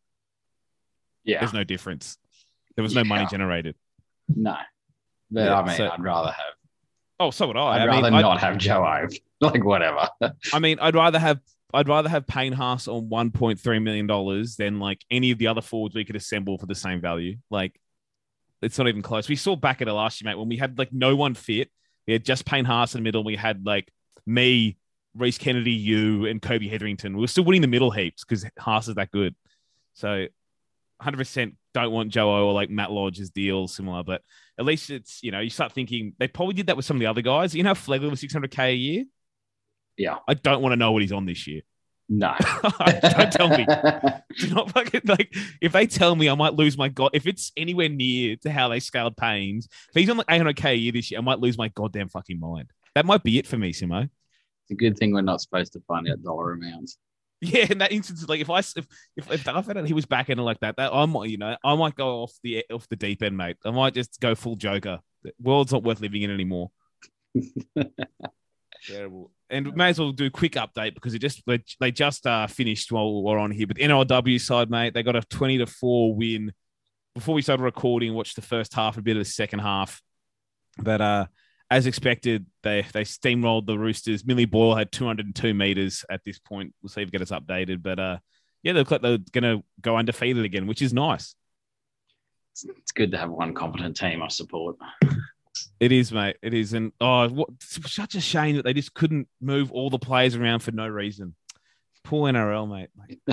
Yeah. There's no difference. There was no Yeah. money generated. No. But Yeah, I mean, so- I'd rather have, Oh, so would I. I'd I rather mean, not have Joe O. Like, whatever. I mean, I'd rather have I'd rather have Payne Haas on one point three million dollars than like any of the other forwards we could assemble for the same value. Like, it's not even close. We saw back at it last year, mate, when we had like no one fit. We had just Payne Haas in the middle. We had like me, Reece Kennedy, you, and Kobe Hetherington. We were still winning the middle heaps because Haas is that good. So one hundred percent don't want Joe O or like Matt Lodge's deal similar, but at least it's, you know, you start thinking they probably did that with some of the other guys. You know, how Flegler was six hundred K a year. Yeah. I don't want to know what he's on this year. No. Don't tell me. Do not fucking, like, if they tell me, I might lose my god. If it's anywhere near to how they scaled Payne's, if he's on like eight hundred K a year this year, I might lose my goddamn fucking mind. That might be it for me, Simo. It's a good thing we're not supposed to find out dollar amounts. Yeah, in that instance, like if I if if, if I found out he was back in like that, that I might, you know, I might go off the off the deep end, mate. I might just go full Joker. The world's not worth living in anymore. Terrible. And may as well do a quick update because it just they, they just uh, finished while we're on here. But the N R W side, mate, they got a twenty to four win. Before we started recording, watched the first half, a bit of the second half. But uh, as expected, they they steamrolled the Roosters. Millie Boyle had two hundred two meters at this point. We'll see if it gets us updated. But uh, yeah, they look like they're going to go undefeated again, which is nice. It's, it's good to have one competent team I support. It is, mate. It is. And oh, what, it's such a shame that they just couldn't move all the players around for no reason. Poor N R L, mate.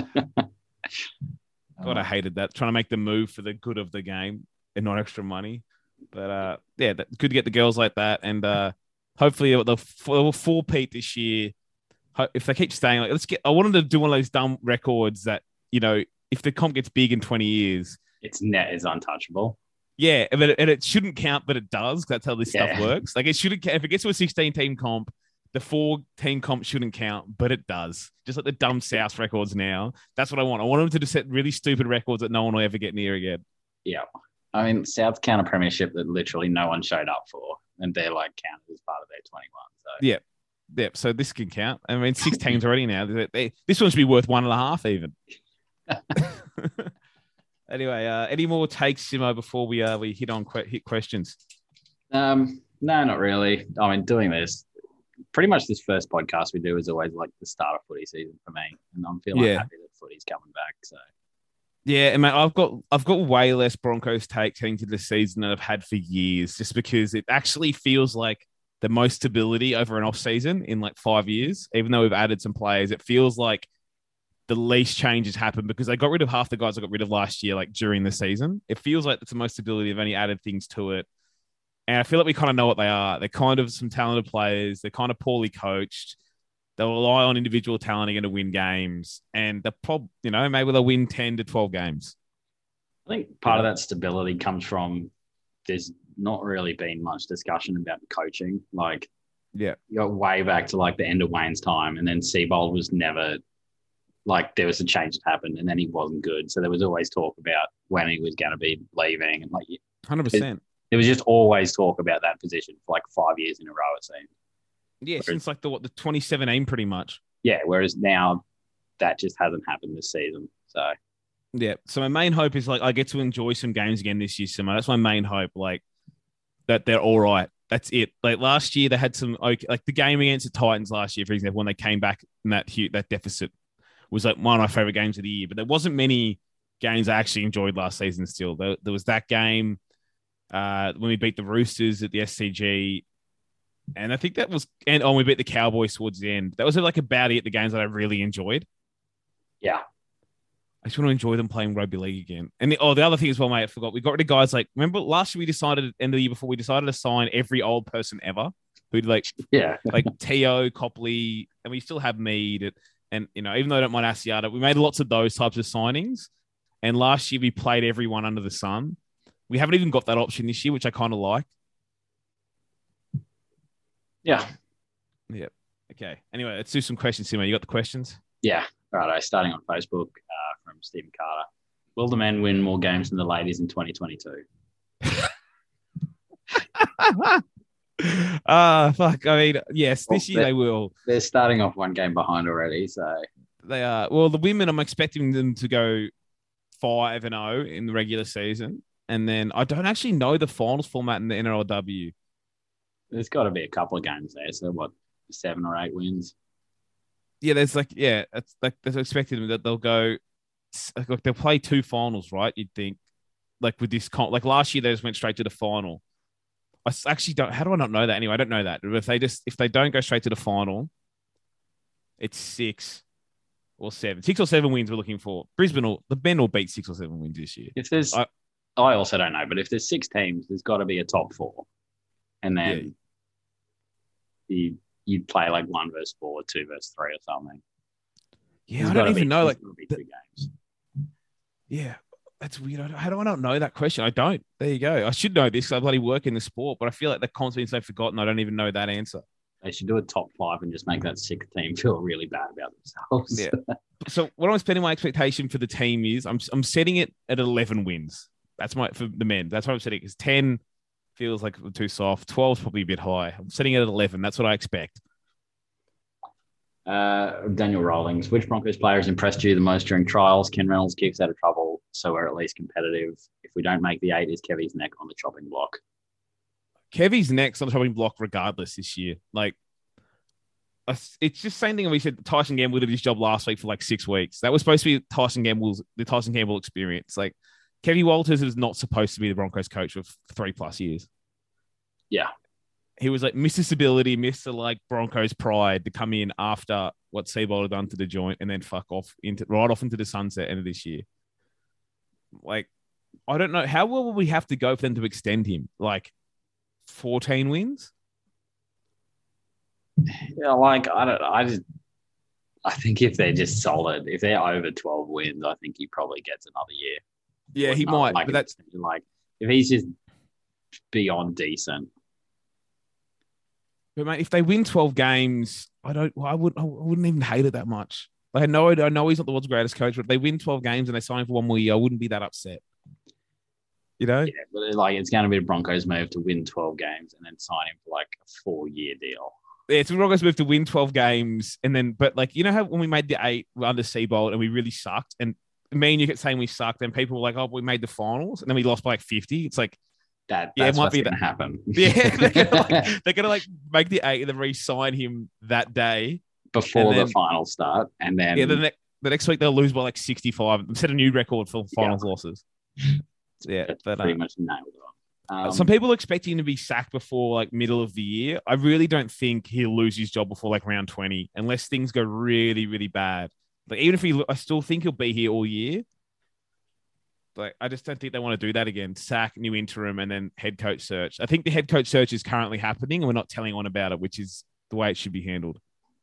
God, I hated that. Trying to make them move for the good of the game and not extra money. But uh, yeah, that, good to get the girls like that. And uh, hopefully they'll, they'll four-peat this year. If they keep staying, like, let's get. I wanted to do one of those dumb records that, you know, if the comp gets big in twenty years, its net is untouchable. Yeah, but it, and it shouldn't count, but it does. That's how this Yeah. stuff works. Like it shouldn't. If it gets to a sixteen-team comp, the four-team comp shouldn't count, but it does. Just like the dumb South records now. That's what I want. I want them to just set really stupid records that no one will ever get near again. Yeah. I mean, South count a premiership that literally no one showed up for, and they're like counted as part of their twenty-one. So Yeah, yeah. So this can count. I mean, six teams already now. They, they, this one should be worth one and a half even. Anyway, uh, any more takes, Simo, before we uh, we hit on que- hit questions? Um, no, not really. I mean, doing this, pretty much this first podcast we do is always like the start of footy season for me, and I'm feeling Yeah. happy that footy's coming back. So Yeah, and mate, I've got I've got way less Broncos takes heading to the season than I've had for years, just because it actually feels like the most stability over an off season in like five years. Even though we've added some players, it feels like the least changes happened because they got rid of half the guys I got rid of last year, like during the season. It feels like it's the most stability. They've only added things to it. And I feel like we kind of know what they are. They're kind of some talented players. They're kind of poorly coached. They'll rely on individual talent again to win games. And the prob, you know, maybe they'll win ten to twelve games. I think part of that stability comes from there's not really been much discussion about coaching. Like, Yeah. you got way back to like the end of Wayne's time, and then Seabold was never like there was a change that happened, and then he wasn't good. So there was always talk about when he was going to be leaving, and like one hundred percent. there was just always talk about that position for like five years in a row. It seemed. Yeah, since like the what the twenty seventeen pretty much. Yeah, whereas now that just hasn't happened this season. So Yeah. So my main hope is like I get to enjoy some games again this year, Simo. That's my main hope. Like that they're all right. That's it. Like last year they had some okay, like the game against the Titans last year, for example, when they came back in that huge, that deficit was like one of my favorite games of the year. But there wasn't many games I actually enjoyed last season. Still, there, there was that game uh, when we beat the Roosters at the S C G. And I think that was, and oh, we beat the Cowboys towards the end. That was like about it, the games that I really enjoyed. yeah, I just want to enjoy them playing rugby league again. And the, oh, the other thing as well, mate, I forgot. We got rid of guys like, remember last year we decided, end of the year before, we decided to sign every old person ever who'd like, yeah, like Teo, Copley, and we still have Mead. And, you know, even though I don't mind Asiata, we made lots of those types of signings. And last year we played everyone under the sun. We haven't even got that option this year, which I kind of like. yeah, Yeah. Okay. Anyway, let's do some questions, Simo. You got the questions? yeah. Righto. Starting on Facebook uh, from Stephen Carter. Will the men win more games than the ladies in twenty twenty-two? Ah, uh, fuck. I mean, yes, Well, this year they will. They're starting off one game behind already. So They are. Well, the women, I'm expecting them to go five and zero in the regular season, and then I don't actually know the finals format in the N R L W. there's got to be a couple of games there. So what, seven or eight wins? Yeah, there's like yeah, that's like that's expected that they'll go. Like they'll play two finals, right? You'd think, like with this con, like last year they just went straight to the final. I s- actually don't. How do I not know that? Anyway, I don't know that. But if they just if they don't go straight to the final, it's six or seven. Six or seven wins we're looking for. Brisbane will the Ben will beat six or seven wins this year. If there's, I- I, also don't know, but if there's six teams, there's got to be a top four, and then you you'd play like one versus four, two versus three, or something. Yeah, There's I don't gotta even be- know. there's Like, gotta be the- two games. yeah, that's weird. I don't- How do I not know that question? I don't. There you go. I should know this. 'Cause I bloody work in the sport, but I feel like the concept's they've forgotten. I don't even know that answer. They should do a top five and just make that sixth team feel really bad about themselves. Yeah. So what I'm spending my expectation for the team is I'm I'm setting it at eleven wins. That's my for the men. That's what I'm setting. Because ten feels like too soft. twelve is probably a bit high. I'm setting it at eleven. That's what I expect. Uh, Daniel Rawlings. Which Broncos player has impressed you the most during trials? Ken Reynolds keeps out of trouble, so we're at least competitive. If we don't make the eight, is Kevy's neck on the chopping block? Kevy's next on the chopping block regardless this year. Like, it's just the same thing we said. Tyson Gamble did his job last week for like six weeks. That was supposed to be Tyson Gamble's the Tyson Gamble experience. Like, Kevy Walters is not supposed to be the Broncos coach for three plus years. Yeah. He was like Mister Stability, Mister like Broncos pride to come in after what Seabold had done to the joint and then fuck off into right off into the sunset end of this year. Like, I don't know. How well will we have to go for them to extend him? Like fourteen wins? Yeah, like I don't I just I think if they're just solid, if they're over twelve wins, I think he probably gets another year. Yeah, he not might, like but that's like if he's just beyond decent. But mate, if they win twelve games, I don't. I would. I wouldn't even hate it that much. Like, I know. I know he's not the world's greatest coach, but if they win twelve games and they sign him for one more year, I wouldn't be that upset. You know? Yeah, but like it's going to be a Broncos move to win twelve games and then sign him for like a four-year deal. Yeah, it's a Broncos move to win twelve games and then, but like, you know how when we made the eight under Seabold and we really sucked, and me and you kept saying we sucked, and people were like, "Oh, we made the finals," and then we lost by like fifty. It's like. That yeah, that's it might what's be going to that. happen. Yeah, they're gonna, like, they're gonna like make the eight and then re-sign him that day before then, the finals start, and then yeah, the, ne- the next week they'll lose by like sixty-five and set a new record for finals yeah. losses. Yeah, that's but, pretty uh, much nailed on. Um, some people expect him to be sacked before like middle of the year. I really don't think he'll lose his job before like round twenty, unless things go really, really bad. But even if he, I still think he'll be here all year. Like, I just don't think they want to do that again. Sack, new interim, and then head coach search. I think the head coach search is currently happening, and we're not telling on about it, which is the way it should be handled.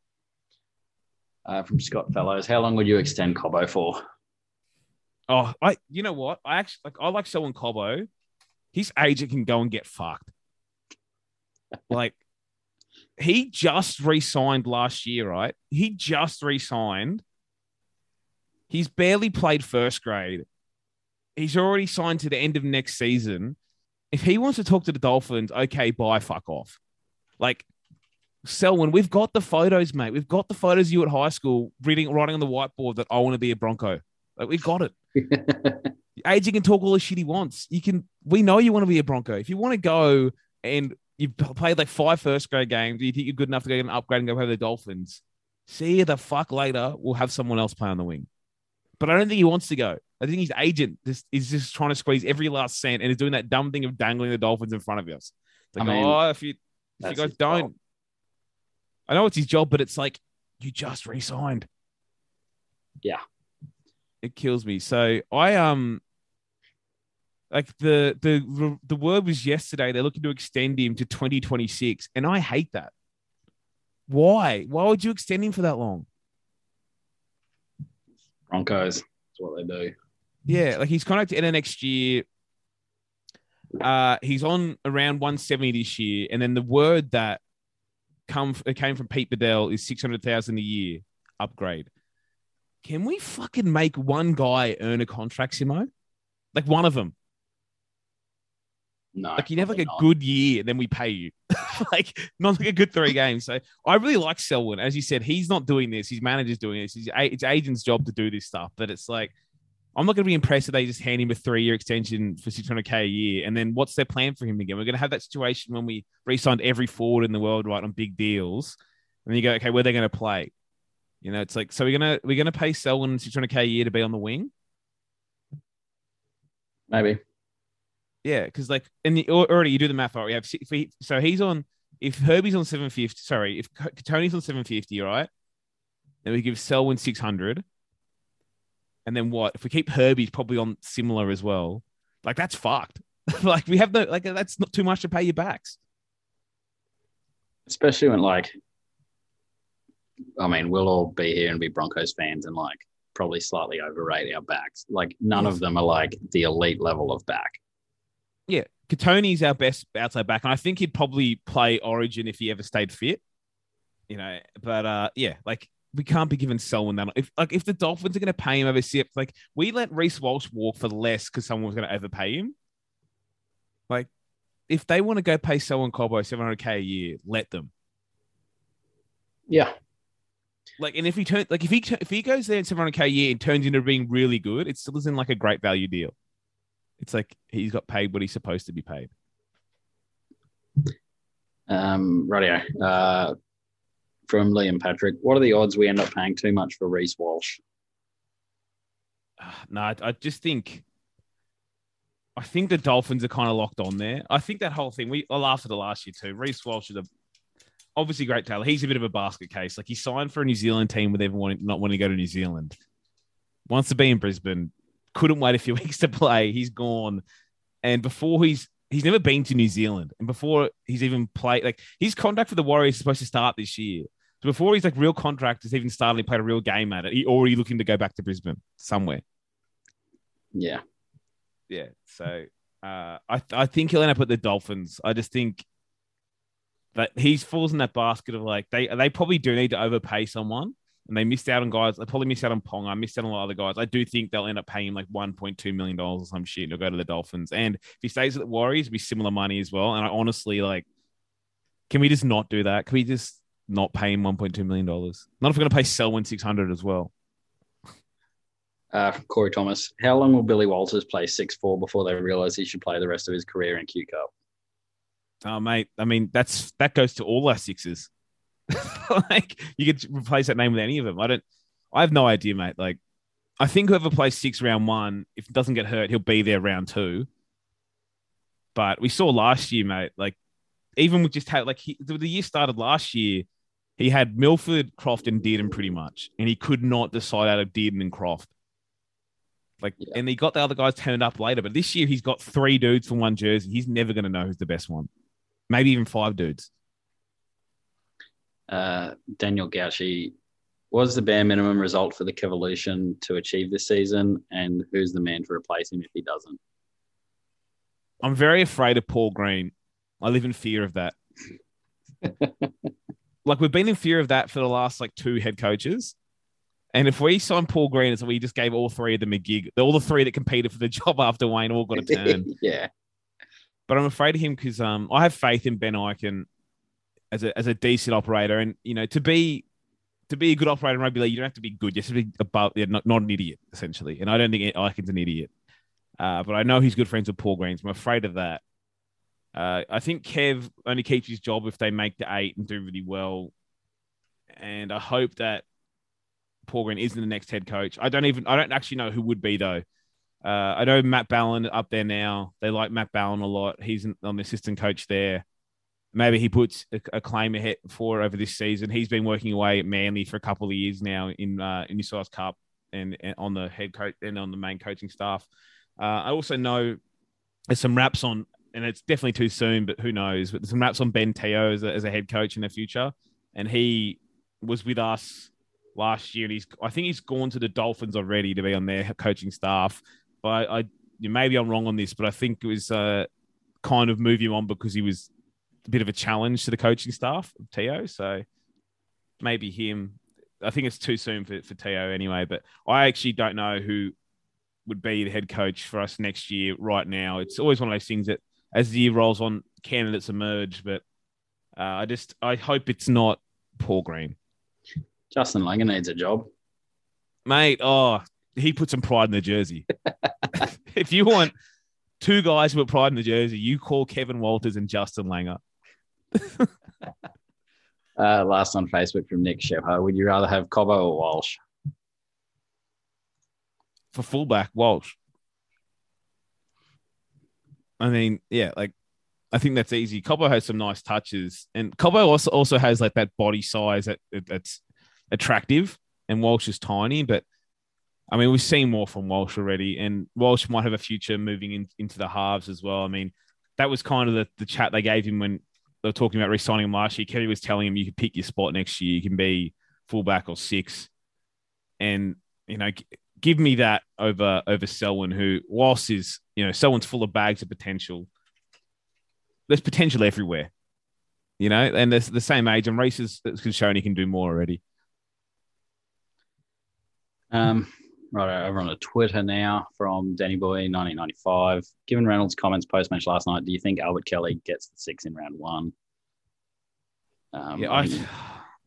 Uh, from Scott Fellows, how long would you extend Cobbo for? Oh, I. You know what? I actually like. I like Selwyn Cobbo. His agent can go and get fucked. Like, he just re-signed last year, right? He just re-signed. He's barely played first grade. He's already signed to the end of next season. If he wants to talk to the Dolphins, okay, bye, fuck off. Like, Selwyn, we've got the photos, mate. We've got the photos of you at high school reading, writing on the whiteboard that I want to be a Bronco. Like, we got it. The agent can talk all the shit he wants. You can. We know you want to be a Bronco. If you want to go and you've played like five first grade games, you think you're good enough to go get an upgrade and go play the Dolphins, see you the fuck later. We'll have someone else play on the wing. But I don't think he wants to go. I think his agent just, is just trying to squeeze every last cent and is doing that dumb thing of dangling the Dolphins in front of us. It's like, I mean, oh, if you, if you guys don't. Job. I know it's his job, but it's like, you just re-signed. Yeah. It kills me. So I, um, like the, the, the word was yesterday, they're looking to extend him to twenty twenty-six. And I hate that. Why? Why would you extend him for that long? Broncos. That's what they do. Yeah, like he's contracted to end of next year. Uh, he's on around one seventy this year, and then the word that come it came from Pete Bedell is six hundred thousand a year upgrade. Can we fucking make one guy earn a contract, Simo? Like one of them. No, like you have like a not. good year, and then we pay you. Like not like a good three games. So I really like Selwyn. As you said, he's not doing this. His manager's doing this. His, it's agent's job to do this stuff. But it's like, I'm not going to be impressed if they just hand him a three-year extension for six hundred K a year. And then what's their plan for him again? We're going to have that situation when we re-signed every forward in the world, right, on big deals. And then you go, okay, where are they going to play? You know, it's like, so we're going to, we're going to pay Selwyn six hundred K a year to be on the wing? Maybe. Yeah, because like, and the, already you do the math, right? We have if we, so he's on, if Herbie's on seven fifty, sorry, if Tony's on seven fifty, right? Then we give Selwyn six hundred. And then what? If we keep Herbie's probably on similar as well, like that's fucked. Like we have no, like that's not too much to pay your backs. Especially when like, I mean, we'll all be here and be Broncos fans and like probably slightly overrate our backs. Like none yes. of them are like the elite level of back. Yeah, Katoni's our best outside back, and I think he'd probably play Origin if he ever stayed fit. You know, but uh, yeah, like we can't be giving Selwyn that. If like if the Dolphins are going to pay him over six, like we let Reece Walsh walk for less because someone was going to overpay him. Like if they want to go pay Selwyn Cobbo seven hundred K a year, let them. Yeah. Like, and if he turn like if he if he goes there in seven hundred K a year and turns into being really good, it still isn't like a great value deal. It's like he's got paid what he's supposed to be paid. Um, radio. Uh, from Liam Patrick, what are the odds we end up paying too much for Reece Walsh? Uh, no, I, I just think, I think the Dolphins are kind of locked on there. I think that whole thing, we I laughed at it last year too. Reece Walsh is a obviously great talent. He's a bit of a basket case. Like he signed for a New Zealand team with everyone not wanting to go to New Zealand. Wants to be in Brisbane. Couldn't wait a few weeks to play. He's gone. And before he's he's never been to New Zealand. And before he's even played, like his contract for the Warriors is supposed to start this year. So before his like real contract has even started, he played a real game at it. He already looking to go back to Brisbane somewhere. Yeah. Yeah. So uh, I I think he'll end up at the Dolphins. I just think that he falls in that basket of like they they probably do need to overpay someone, and they missed out on guys. They probably missed out on Ponga, missed out on a lot of other guys. I do think they'll end up paying him like one point two million dollars or some shit, and he'll go to the Dolphins. And if he stays at the Warriors, it'll be similar money as well. And I honestly like, can we just not do that? Can we just not pay him one point two million dollars? Not if we're going to pay Selwyn six hundred as well. Uh, Corey Thomas, how long will Billy Walters play six four before they realise he should play the rest of his career in Q Cup? Oh, mate. I mean, that's that goes to all our sixes. Like, you could replace that name with any of them. I don't. I have no idea, mate. Like, I think whoever plays six round one, if it doesn't get hurt, he'll be there round two. But we saw last year, mate. Like, even with just how like he, the year started last year, he had Milford, Croft, and Dearden pretty much, and he could not decide out of Dearden and Croft. Like, yeah. And he got the other guys turned up later. But this year, he's got three dudes from one jersey. He's never going to know who's the best one. Maybe even five dudes. Uh, Daniel Gauchi, what is the bare minimum result for the Kevolution to achieve this season, and who's the man to replace him if he doesn't? I'm very afraid of Paul Green. I live in fear of that. Like, we've been in fear of that for the last, like, two head coaches. And if we sign Paul Green, it's like we just gave all three of them a gig. All the three that competed for the job after Wayne all got a turn. Yeah. But I'm afraid of him because um, I have faith in Ben Eichen as a as a decent operator. And, you know, to be to be a good operator in rugby league, you don't have to be good. You have to be above, yeah, not, not an idiot, essentially. And I don't think Eichen's an idiot. Uh, but I know he's good friends with Paul Green, so I'm afraid of that. Uh, I think Kev only keeps his job if they make the eight and do really well. And I hope that Paul Green isn't the next head coach. I don't even, I don't actually know who would be though. Uh, I know Matt Ballon up there now. They like Matt Ballon a lot. He's an, an assistant coach there. Maybe he puts a, a claim ahead for over this season. He's been working away at Manly for a couple of years now in uh, in New South Wales Cup and, and on the head coach and on the main coaching staff. Uh, I also know there's some raps on, and it's definitely too soon, but who knows? But there's some raps on Ben Teo as a, as a head coach in the future, and he was with us last year, and he's I think he's gone to the Dolphins already to be on their coaching staff. But I, I maybe I'm wrong on this, but I think it was uh, kind of moving on because he was a bit of a challenge to the coaching staff of Teo. So maybe him. I think it's too soon for, for Teo anyway. But I actually don't know who would be the head coach for us next year right now. It's always one of those things that as the year rolls on, candidates emerge. But uh, I just I hope it's not Paul Green. Justin Langer needs a job. Mate, oh, he put some pride in the jersey. If you want two guys who put pride in the jersey, you call Kevin Walters and Justin Langer. uh, last on Facebook from Nick Shepard. Would you rather have Cobbo or Walsh? For fullback, Walsh. I mean, yeah, like, I think that's easy. Cobbo has some nice touches. And Cobbo also, also has, like, that body size that that's attractive, and Walsh is tiny, but I mean, we've seen more from Walsh already, and Walsh might have a future moving in, into the halves as well. I mean, that was kind of the, the chat they gave him when they were talking about re-signing him last year. Kelly was telling him you can pick your spot next year. You can be fullback or six. And, you know, g- give me that over, over Selwyn, who, whilst is, you know, Selwyn's full of bags of potential. There's potential everywhere, you know, and there's the same age, and Reece has shown he can do more already. Um, right over on the Twitter now from Danny Boy nineteen ninety-five. Given Reynolds' comments post match last night, do you think Albert Kelly gets the six in round one? Um, yeah, I,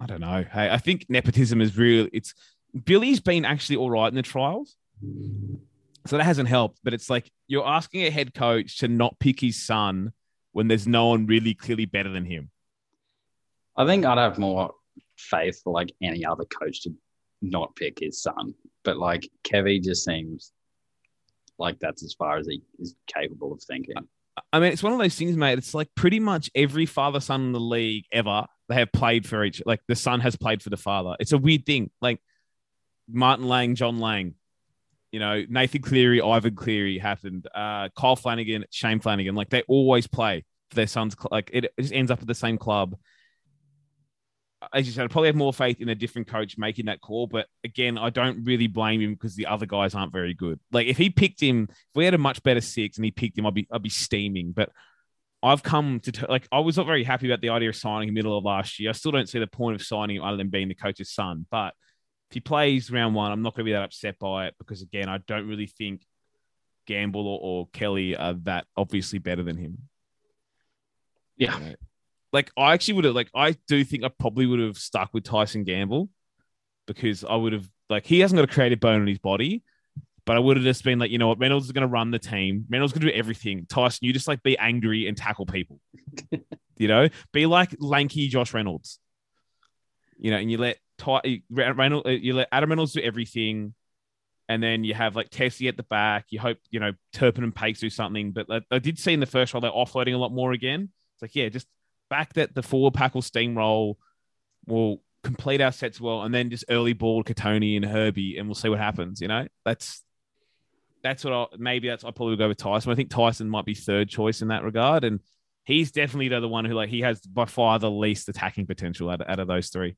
I don't know. Hey, I think nepotism is real. It's Billy's been actually all right in the trials. So that hasn't helped, but it's like you're asking a head coach to not pick his son when there's no one really clearly better than him. I think I'd have more faith for like any other coach to not pick his son. But like Kevy just seems like that's as far as he is capable of thinking. I mean, it's one of those things, mate. It's like pretty much every father-son in the league ever, they have played for each, like the son has played for the father. It's a weird thing. Like Martin Lang, John Lang, you know, Nathan Cleary, Ivan Cleary happened. Uh, Kyle Flanagan, Shane Flanagan. Like they always play for their sons. Like it, it just ends up at the same club. As you said, I'd probably have more faith in a different coach making that call. But again, I don't really blame him because the other guys aren't very good. Like if he picked him, if we had a much better six and he picked him, I'd be I'd be steaming. But I've come to t- like I was not very happy about the idea of signing him middle of last year. I still don't see the point of signing him other than being the coach's son. But if he plays round one, I'm not going to be that upset by it because again, I don't really think Gamble or, or Kelly are that obviously better than him. Yeah. You know? Like I actually would have like I do think I probably would have stuck with Tyson Gamble because I would have like he hasn't got a creative bone in his body, but I would have just been like, you know what, Reynolds is going to run the team. Reynolds going to do everything. Tyson, you just like be angry and tackle people. You know, be like lanky Josh Reynolds. You know, and you let Ty Reynolds, you let Adam Reynolds do everything, and then you have like Tessie at the back. You hope you know Turpin and Pakes do something, but like, I did see in the first roll they're offloading a lot more again. It's like yeah, just. Back that the forward pack will steamroll, we'll complete our sets well, and then just early ball Katoni and Herbie, and we'll see what happens. You know, that's that's what I maybe that's I probably would go with Tyson. I think Tyson might be third choice in that regard, and he's definitely the one who like he has by far the least attacking potential out, out of those three.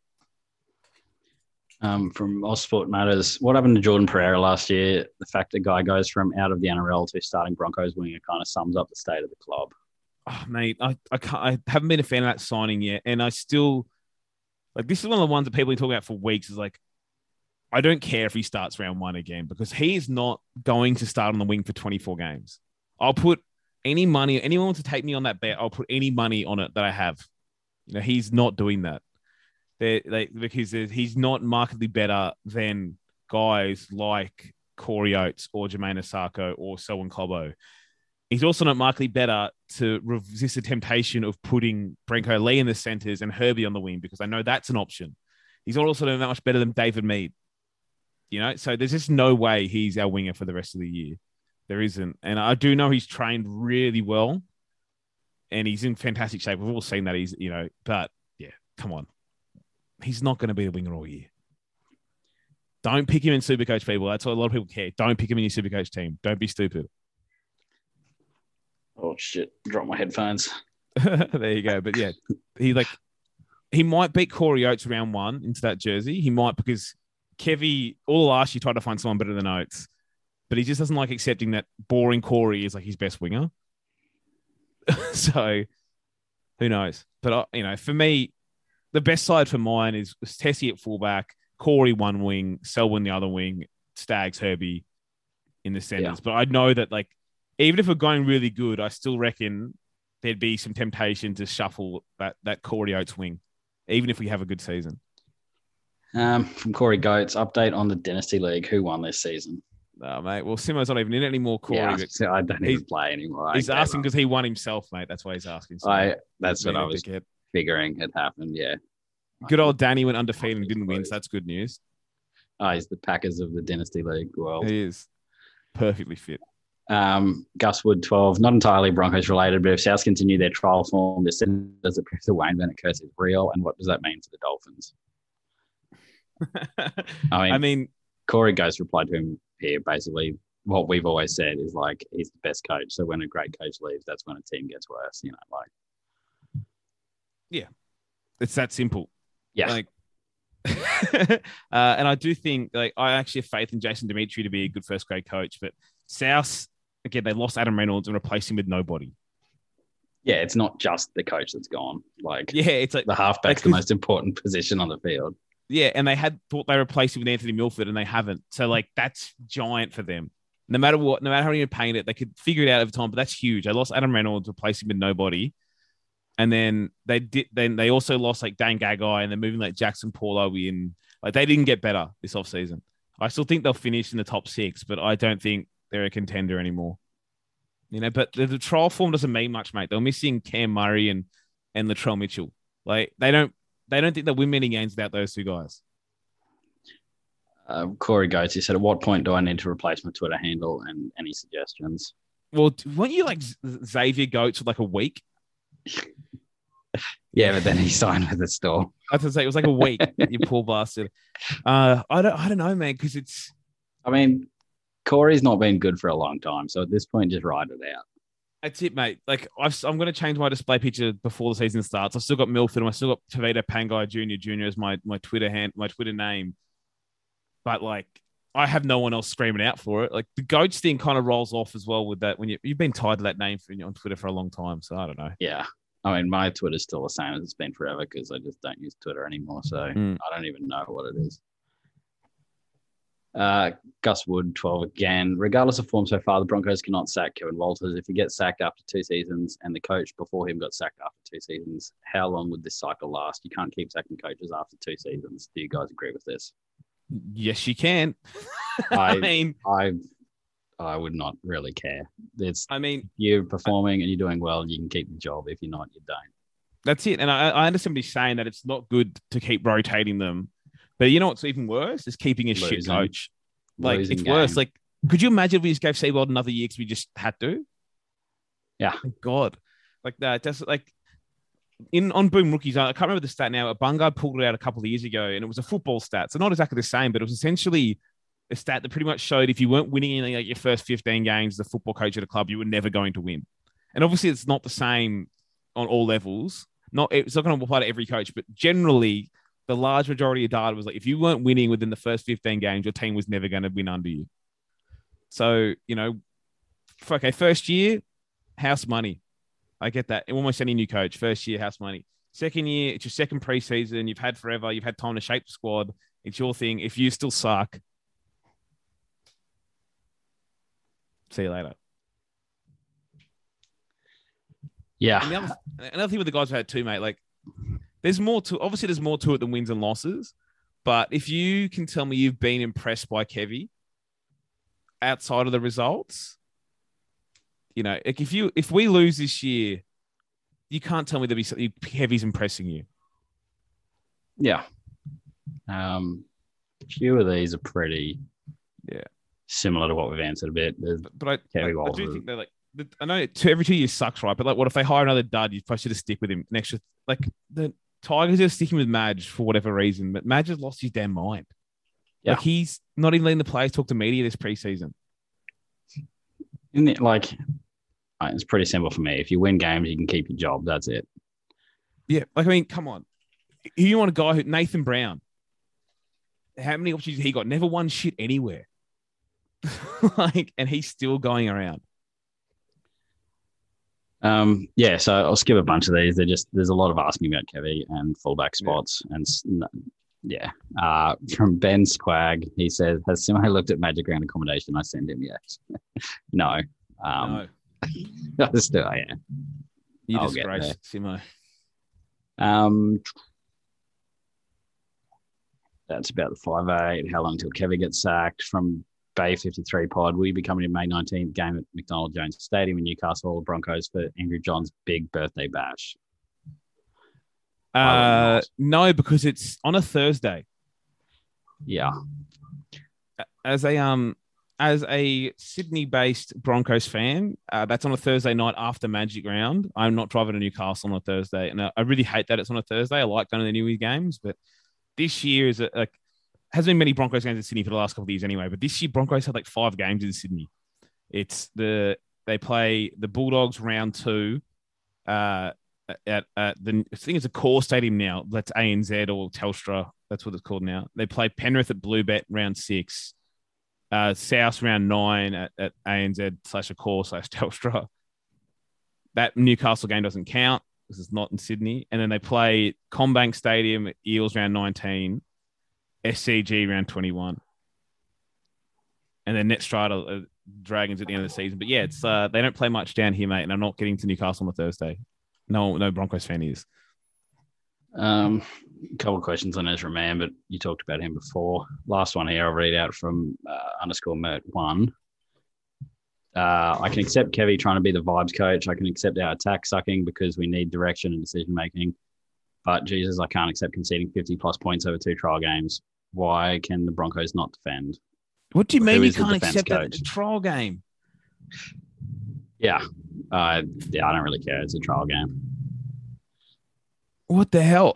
Um, from Ausport Matters, what happened to Jordan Pereira last year? The fact the guy goes from out of the N R L to starting Broncos winger kind of sums up the state of the club. Oh, mate, I, I can't. I haven't been a fan of that signing yet, and I still like. This is one of the ones that people have been talking about for weeks. Is like, I don't care if he starts round one again because he is not going to start on the wing for twenty-four games. I'll put any money. Anyone wants to take me on that bet? I'll put any money on it that I have. You know, he's not doing that. They like because he's not markedly better than guys like Corey Oates or Jermaine Asako or Selwyn Cobbo. He's also not markedly better to resist the temptation of putting Brenko Lee in the centres and Herbie on the wing because I know that's an option. He's also not that much better than David Mead. You know, so there's just no way he's our winger for the rest of the year. There isn't. And I do know he's trained really well and he's in fantastic shape. We've all seen that he's, you know, but yeah, come on. He's not going to be the winger all year. Don't pick him in Supercoach, people. That's what a lot of people care. Don't pick him in your Supercoach team. Don't be stupid. Oh shit! Drop my headphones. There you go. But yeah, he like he might beat Corey Oates round one into that jersey. He might because Kevy all last year tried to find someone better than Oates, but he just doesn't like accepting that boring Corey is like his best winger. So who knows? But uh, you know, for me, the best side for mine is, is Tessie at fullback, Corey one wing, Selwyn the other wing, Stags Herbie in the centers. Yeah. But I know that like. Even if we're going really good, I still reckon there'd be some temptation to shuffle that, that Corey Oates wing, even if we have a good season. Um, from Corey Goats, update on the Dynasty League. Who won this season? No, mate. Well, Simo's not even in it anymore, Corey. Yeah, so I don't even play anymore. He's asking because he won himself, mate. That's why he's asking. So I, that's what I was get. figuring had happened, yeah. Good old Danny went undefeated and didn't win, so that's good news. Oh, he's the Packers of the Dynasty League world. He is. Perfectly fit. Um, Gus Wood twelve, not entirely Broncos related, but if South continue their trial form, does it prove the Wayne Bennett curse is real? And what does that mean for the Dolphins? I mean, I mean, Corey Ghost replied to him here basically what we've always said is like he's the best coach. So when a great coach leaves, that's when a team gets worse, you know, like. Yeah, it's that simple. Yeah. Like, uh, and I do think like I actually have faith in Jason Dimitri to be a good first grade coach, but South, again, they lost Adam Reynolds and replaced him with nobody. Yeah, it's not just the coach that's gone. Like, yeah, it's like the halfback's like, the most important position on the field. Yeah, and they had thought they replaced him with Anthony Milford, and they haven't. So, like, that's giant for them. No matter what, no matter how you paint it, they could figure it out over time. But that's huge. They lost Adam Reynolds, replaced him with nobody. And then they did. Then they also lost like Dane Gagai, and they're moving like Jackson Paulo in. Like they didn't get better this offseason. I still think they'll finish in the top six, but I don't think they're a contender anymore. You know, but the, the trial form doesn't mean much, mate. They're missing Cam Murray and and Latrell Mitchell. Like they don't they don't think they'll win many games without those two guys. Uh, Corey Goetz, he said, at what point do I need to replace my Twitter handle, and any suggestions? Well, weren't you like Xavier Goetz for like a week? Yeah, but then he signed with the store. I was to say it was like a week. You poor bastard. Uh, I don't, I don't know, man, because it's. I mean, Corey's not been good for a long time, so at this point, just ride it out. That's it, mate. Like I've, I'm going to change my display picture before the season starts. I've still got Milford, and I've still got Tavita Pangai Junior Junior as my my Twitter hand, my Twitter name. But like, I have no one else screaming out for it. Like the Goats thing kind of rolls off as well with that when you you've been tied to that name for, on Twitter for a long time. So I don't know. Yeah. I mean, my Twitter's still the same as it's been forever because I just don't use Twitter anymore. So mm. I don't even know what it is. Uh, Gus Wood, twelve again. Regardless of form so far, the Broncos cannot sack Kevin Walters. If he gets sacked after two seasons and the coach before him got sacked after two seasons, how long would this cycle last? You can't keep sacking coaches after two seasons. Do you guys agree with this? Yes, you can. I, I mean, I I would not really care. It's, I mean, if you're performing and you're doing well, you can keep the job. If you're not, you don't. That's it. And I, I understand somebody saying that it's not good to keep rotating them. But you know what's even worse is keeping a Losing. shit coach. Like, Losing it's game. worse. Like, could you imagine if we just gave Seabold another year because we just had to? Yeah. Thank God. Like that. That's like in on Boom Rookies. I can't remember the stat now. Bunga pulled it out a couple of years ago, and it was a football stat. So not exactly the same, but it was essentially a stat that pretty much showed if you weren't winning in like your first fifteen games as a football coach at a club, you were never going to win. And obviously, it's not the same on all levels. Not it's not going to apply to every coach, but generally, the large majority of data was like if you weren't winning within the first fifteen games, your team was never going to win under you. So you know, okay, first year, house money. I get that. Almost any new coach, first year, house money. Second year, it's your second preseason. You've had forever. You've had time to shape the squad. It's your thing. If you still suck, see you later. Yeah. And the other, another thing with the guys who had too, mate, like there's more to, obviously there's more to it than wins and losses. But if you can tell me you've been impressed by Kevy outside of the results, you know, like if you, if we lose this year, you can't tell me there'll be something Kevy's impressing you. Yeah. Um, a few of these are pretty, yeah, similar to what we've answered a bit. There's but, but I, Kevy I, Walters. I do think they're like, I know two, every two years sucks, right? But like, what if they hire another dud? You probably should have stick with him next year. Like the Tigers are sticking with Madge for whatever reason, but Madge has lost his damn mind. Yeah. Like he's not even letting the players talk to media this preseason. Isn't it like, it's pretty simple for me. If you win games, you can keep your job. That's it. Yeah. Like, I mean, come on. You want a guy who, Nathan Brown, how many opportunities he got? Never won shit anywhere. Like, and he's still going around. Um, yeah, so I'll skip a bunch of these. They're just, there's a lot of asking about Kevy and fullback spots. Yeah. And yeah, uh, from Ben Squag, he says, has Simo looked at Magic Round accommodation? I send him, yes. No. Um, no. I still, yeah. You disgrace, Simo. Um, that's about the five eight. How long till Kevy gets sacked? From Bay fifty-three pod, will you be coming to May nineteenth game at McDonald Jones Stadium in Newcastle Broncos for Andrew John's big birthday bash? Uh, no, because it's on a Thursday. Yeah. As a um, as a Sydney-based Broncos fan, uh, that's on a Thursday night after Magic Round. I'm not driving to Newcastle on a Thursday, and I, I really hate that it's on a Thursday. I like going to the New Year games, but this year is a, like. Hasn't been many Broncos games in Sydney for the last couple of years anyway, but this year Broncos had like five games in Sydney. It's the they play the Bulldogs round two uh, at, at the I think it's a core stadium now. That's A N Z or Telstra. That's what it's called now. They play Penrith at Bluebet round six, uh, South round nine at, at A N Z slash a core slash Telstra. That Newcastle game doesn't count because it's not in Sydney. And then they play Combank Stadium at Eels round nineteen. S C G round twenty-one, and then Netstrata uh, Dragons at the end of the season. But yeah, it's uh, they don't play much down here, mate. And I'm not getting to Newcastle on a Thursday. No, no Broncos fan is. Um, a couple of questions on Ezra Mann, but you talked about him before. Last one here, I'll read out from uh, underscore Mert one. Uh, I can accept Kevy trying to be the vibes coach. I can accept our attack sucking because we need direction and decision making. But Jesus, I can't accept conceding fifty plus points over two trial games. Why can the Broncos not defend? What do you mean Who you is the can't defense accept that? coach? It's a trial game. Yeah. Uh, yeah, I don't really care. It's a trial game. What the hell?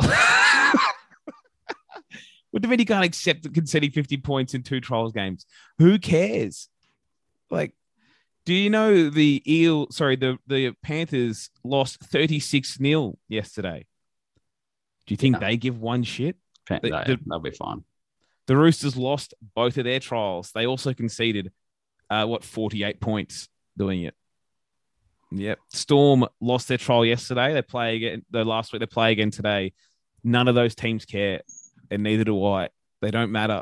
What do you mean you can't accept conceding fifty points in two trials games? Who cares? Like, do you know the Eel, sorry, the, the Panthers lost thirty-six nil yesterday? Do you think Yeah. they give one shit? They, The- the- they'll be fine. The Roosters lost both of their trials. They also conceded, uh, what, forty-eight points doing it. Yep. Storm lost their trial yesterday. They play again the last week. They play again today. None of those teams care, and neither do I. They don't matter.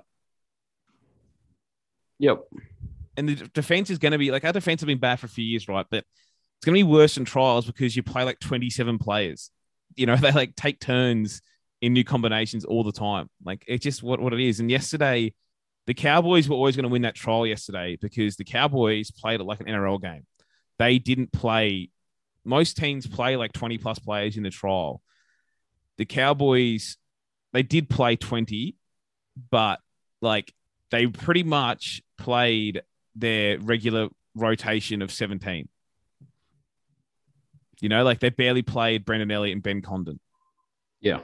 Yep. And the defense is going to be like our defense has been bad for a few years, right? But it's going to be worse than trials because you play like twenty-seven players. You know, they like take turns in new combinations all the time. Like it's just what, what it is. And yesterday, the Cowboys were always going to win that trial yesterday because the Cowboys played it like an N R L game. They didn't play. Most teams play like twenty plus players in the trial. The Cowboys, they did play twenty, but like they pretty much played their regular rotation of seventeen. You know, like they barely played Brendan Elliott and Ben Condon. Yeah.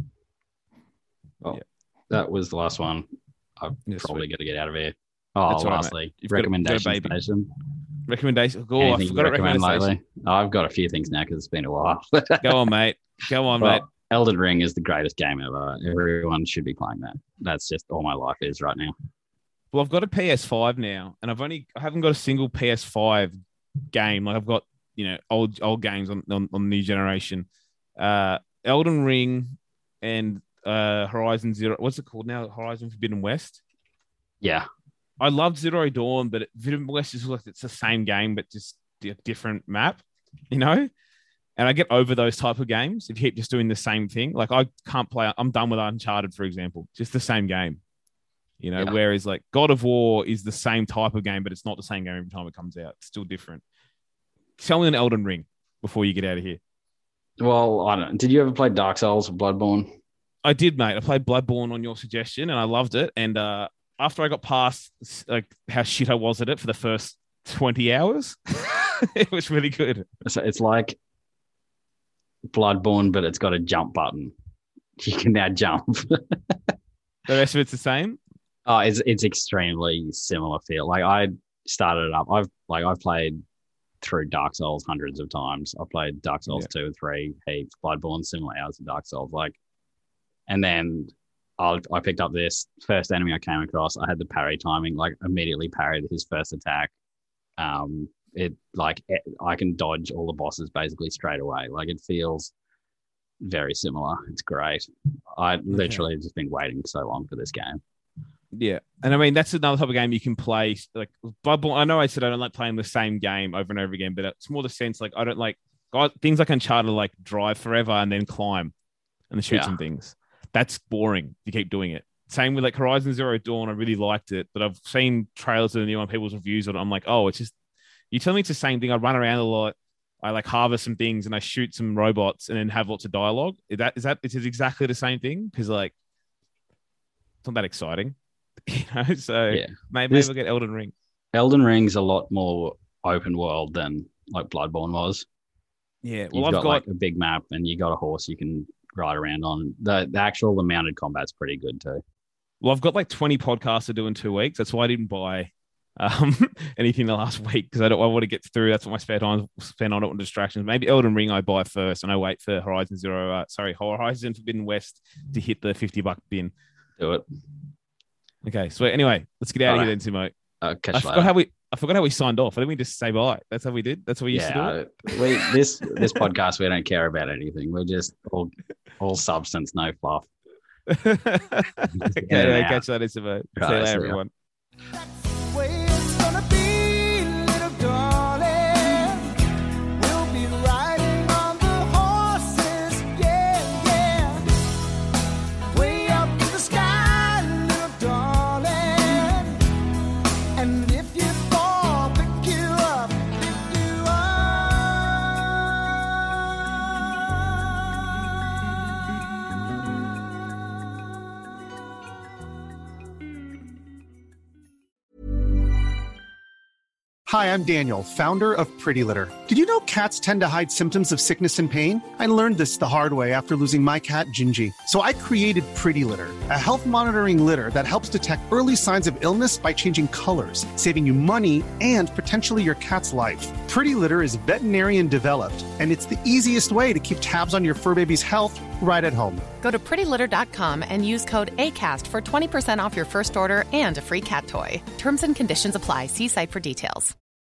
Well, Yeah. that was the last one. I've Yes, probably sweet. got to get out of here. Oh, That's all right, lastly, mate. You've got a- recommendation got a baby. station. Recommendation. Oh, Anything I you forgot to recommend recommend lately? Oh, I've got a few things now because it's been a while. Go on, mate. Go on, Well, mate. Elden Ring is the greatest game ever. Everyone should be playing that. That's just all my life is right now. Well, I've got a P S five now, and I've only I haven't got a single P S five game. Like I've got, you know, old old games on on, on the new generation. Uh, Elden Ring and uh, Horizon Zero. What's it called now? Horizon Forbidden West. Yeah. I loved Zero Dawn, but Forbidden West is like it's the same game, but just a different map, you know? And I get over those type of games if you keep just doing the same thing. Like I can't play, I'm done with Uncharted, for example, just the same game, you know? Yeah. Whereas like God of War is the same type of game, but it's not the same game every time it comes out. It's still different. Tell me an Elden Ring before you get out of here. Well, I don't. Did you ever play Dark Souls or Bloodborne? I did, mate. I played Bloodborne on your suggestion and I loved it. And uh, after I got past like how shit I was at it for the first twenty hours, it was really good. So it's like Bloodborne, but it's got a jump button. You can now jump. The rest of it's the same. Oh, it's it's extremely similar feel. Like I started it up. I've like I've played through Dark Souls hundreds of times. I played Dark Souls Yeah. two and three, heaps, Bloodborne, similar hours to Dark Souls. Like, and then I I picked up this first enemy I came across. I had the parry timing, like immediately parried his first attack. Um, it like it, I can dodge all the bosses basically straight away. Like it feels very similar. It's great. I literally have just been waiting so long for this game. Yeah. And I mean, that's another type of game you can play. Like Bloodborne, I know I said I don't like playing the same game over and over again, but it's more the sense like I don't like God, things like Uncharted, like drive forever and then climb and shoot Yeah. some things. That's boring if you keep doing it. Same with like Horizon Zero Dawn. I really liked it, but I've seen trailers of the new one, people's reviews on it. I'm like, oh, it's just, you tell me it's the same thing. I run around a lot. I like harvest some things and I shoot some robots and then have lots of dialogue. Is that, is that, is it exactly the same thing? Because like, it's not that exciting. You know, so Yeah. maybe, maybe This- we'll get Elden Ring. Elden Ring's a lot more open world than like Bloodborne was. Yeah, You've well, I've got, got, like a big map and you got a horse you can ride around on. The the actual the mounted combat's pretty good too. well, I've got like twenty podcasts to do in two weeks. That's why I didn't buy um, anything the last week because I don't. I want to get through. That's what my spare time spend on it on distractions. Maybe Elden Ring I buy first, and I wait for Horizon Zero. Uh, sorry, Horizon Forbidden West to hit the fifty buck bin. Do it. Okay, so anyway, let's get out of Righto. here then, Timo. Uh, catch I you forgot later. how we. I forgot how we signed off. I didn't we just say bye. That's how we did. That's how we used to do Yeah, it. uh, we this this podcast we don't care about anything. We're just all all substance, no fluff. Okay, in and okay, out. catch that, Isabel. See you Right, later, see ya. everyone. way it's gonna be, little darling. We'll be riding on the horse. Hi, I'm Daniel, founder of Pretty Litter. Did you know cats tend to hide symptoms of sickness and pain? I learned this the hard way after losing my cat, Gingy. So I created Pretty Litter, a health monitoring litter that helps detect early signs of illness by changing colors, saving you money and potentially your cat's life. Pretty Litter is veterinarian developed, and it's the easiest way to keep tabs on your fur baby's health right at home. Go to pretty litter dot com and use code ACAST for twenty percent off your first order and a free cat toy. Terms and conditions apply. See site for details.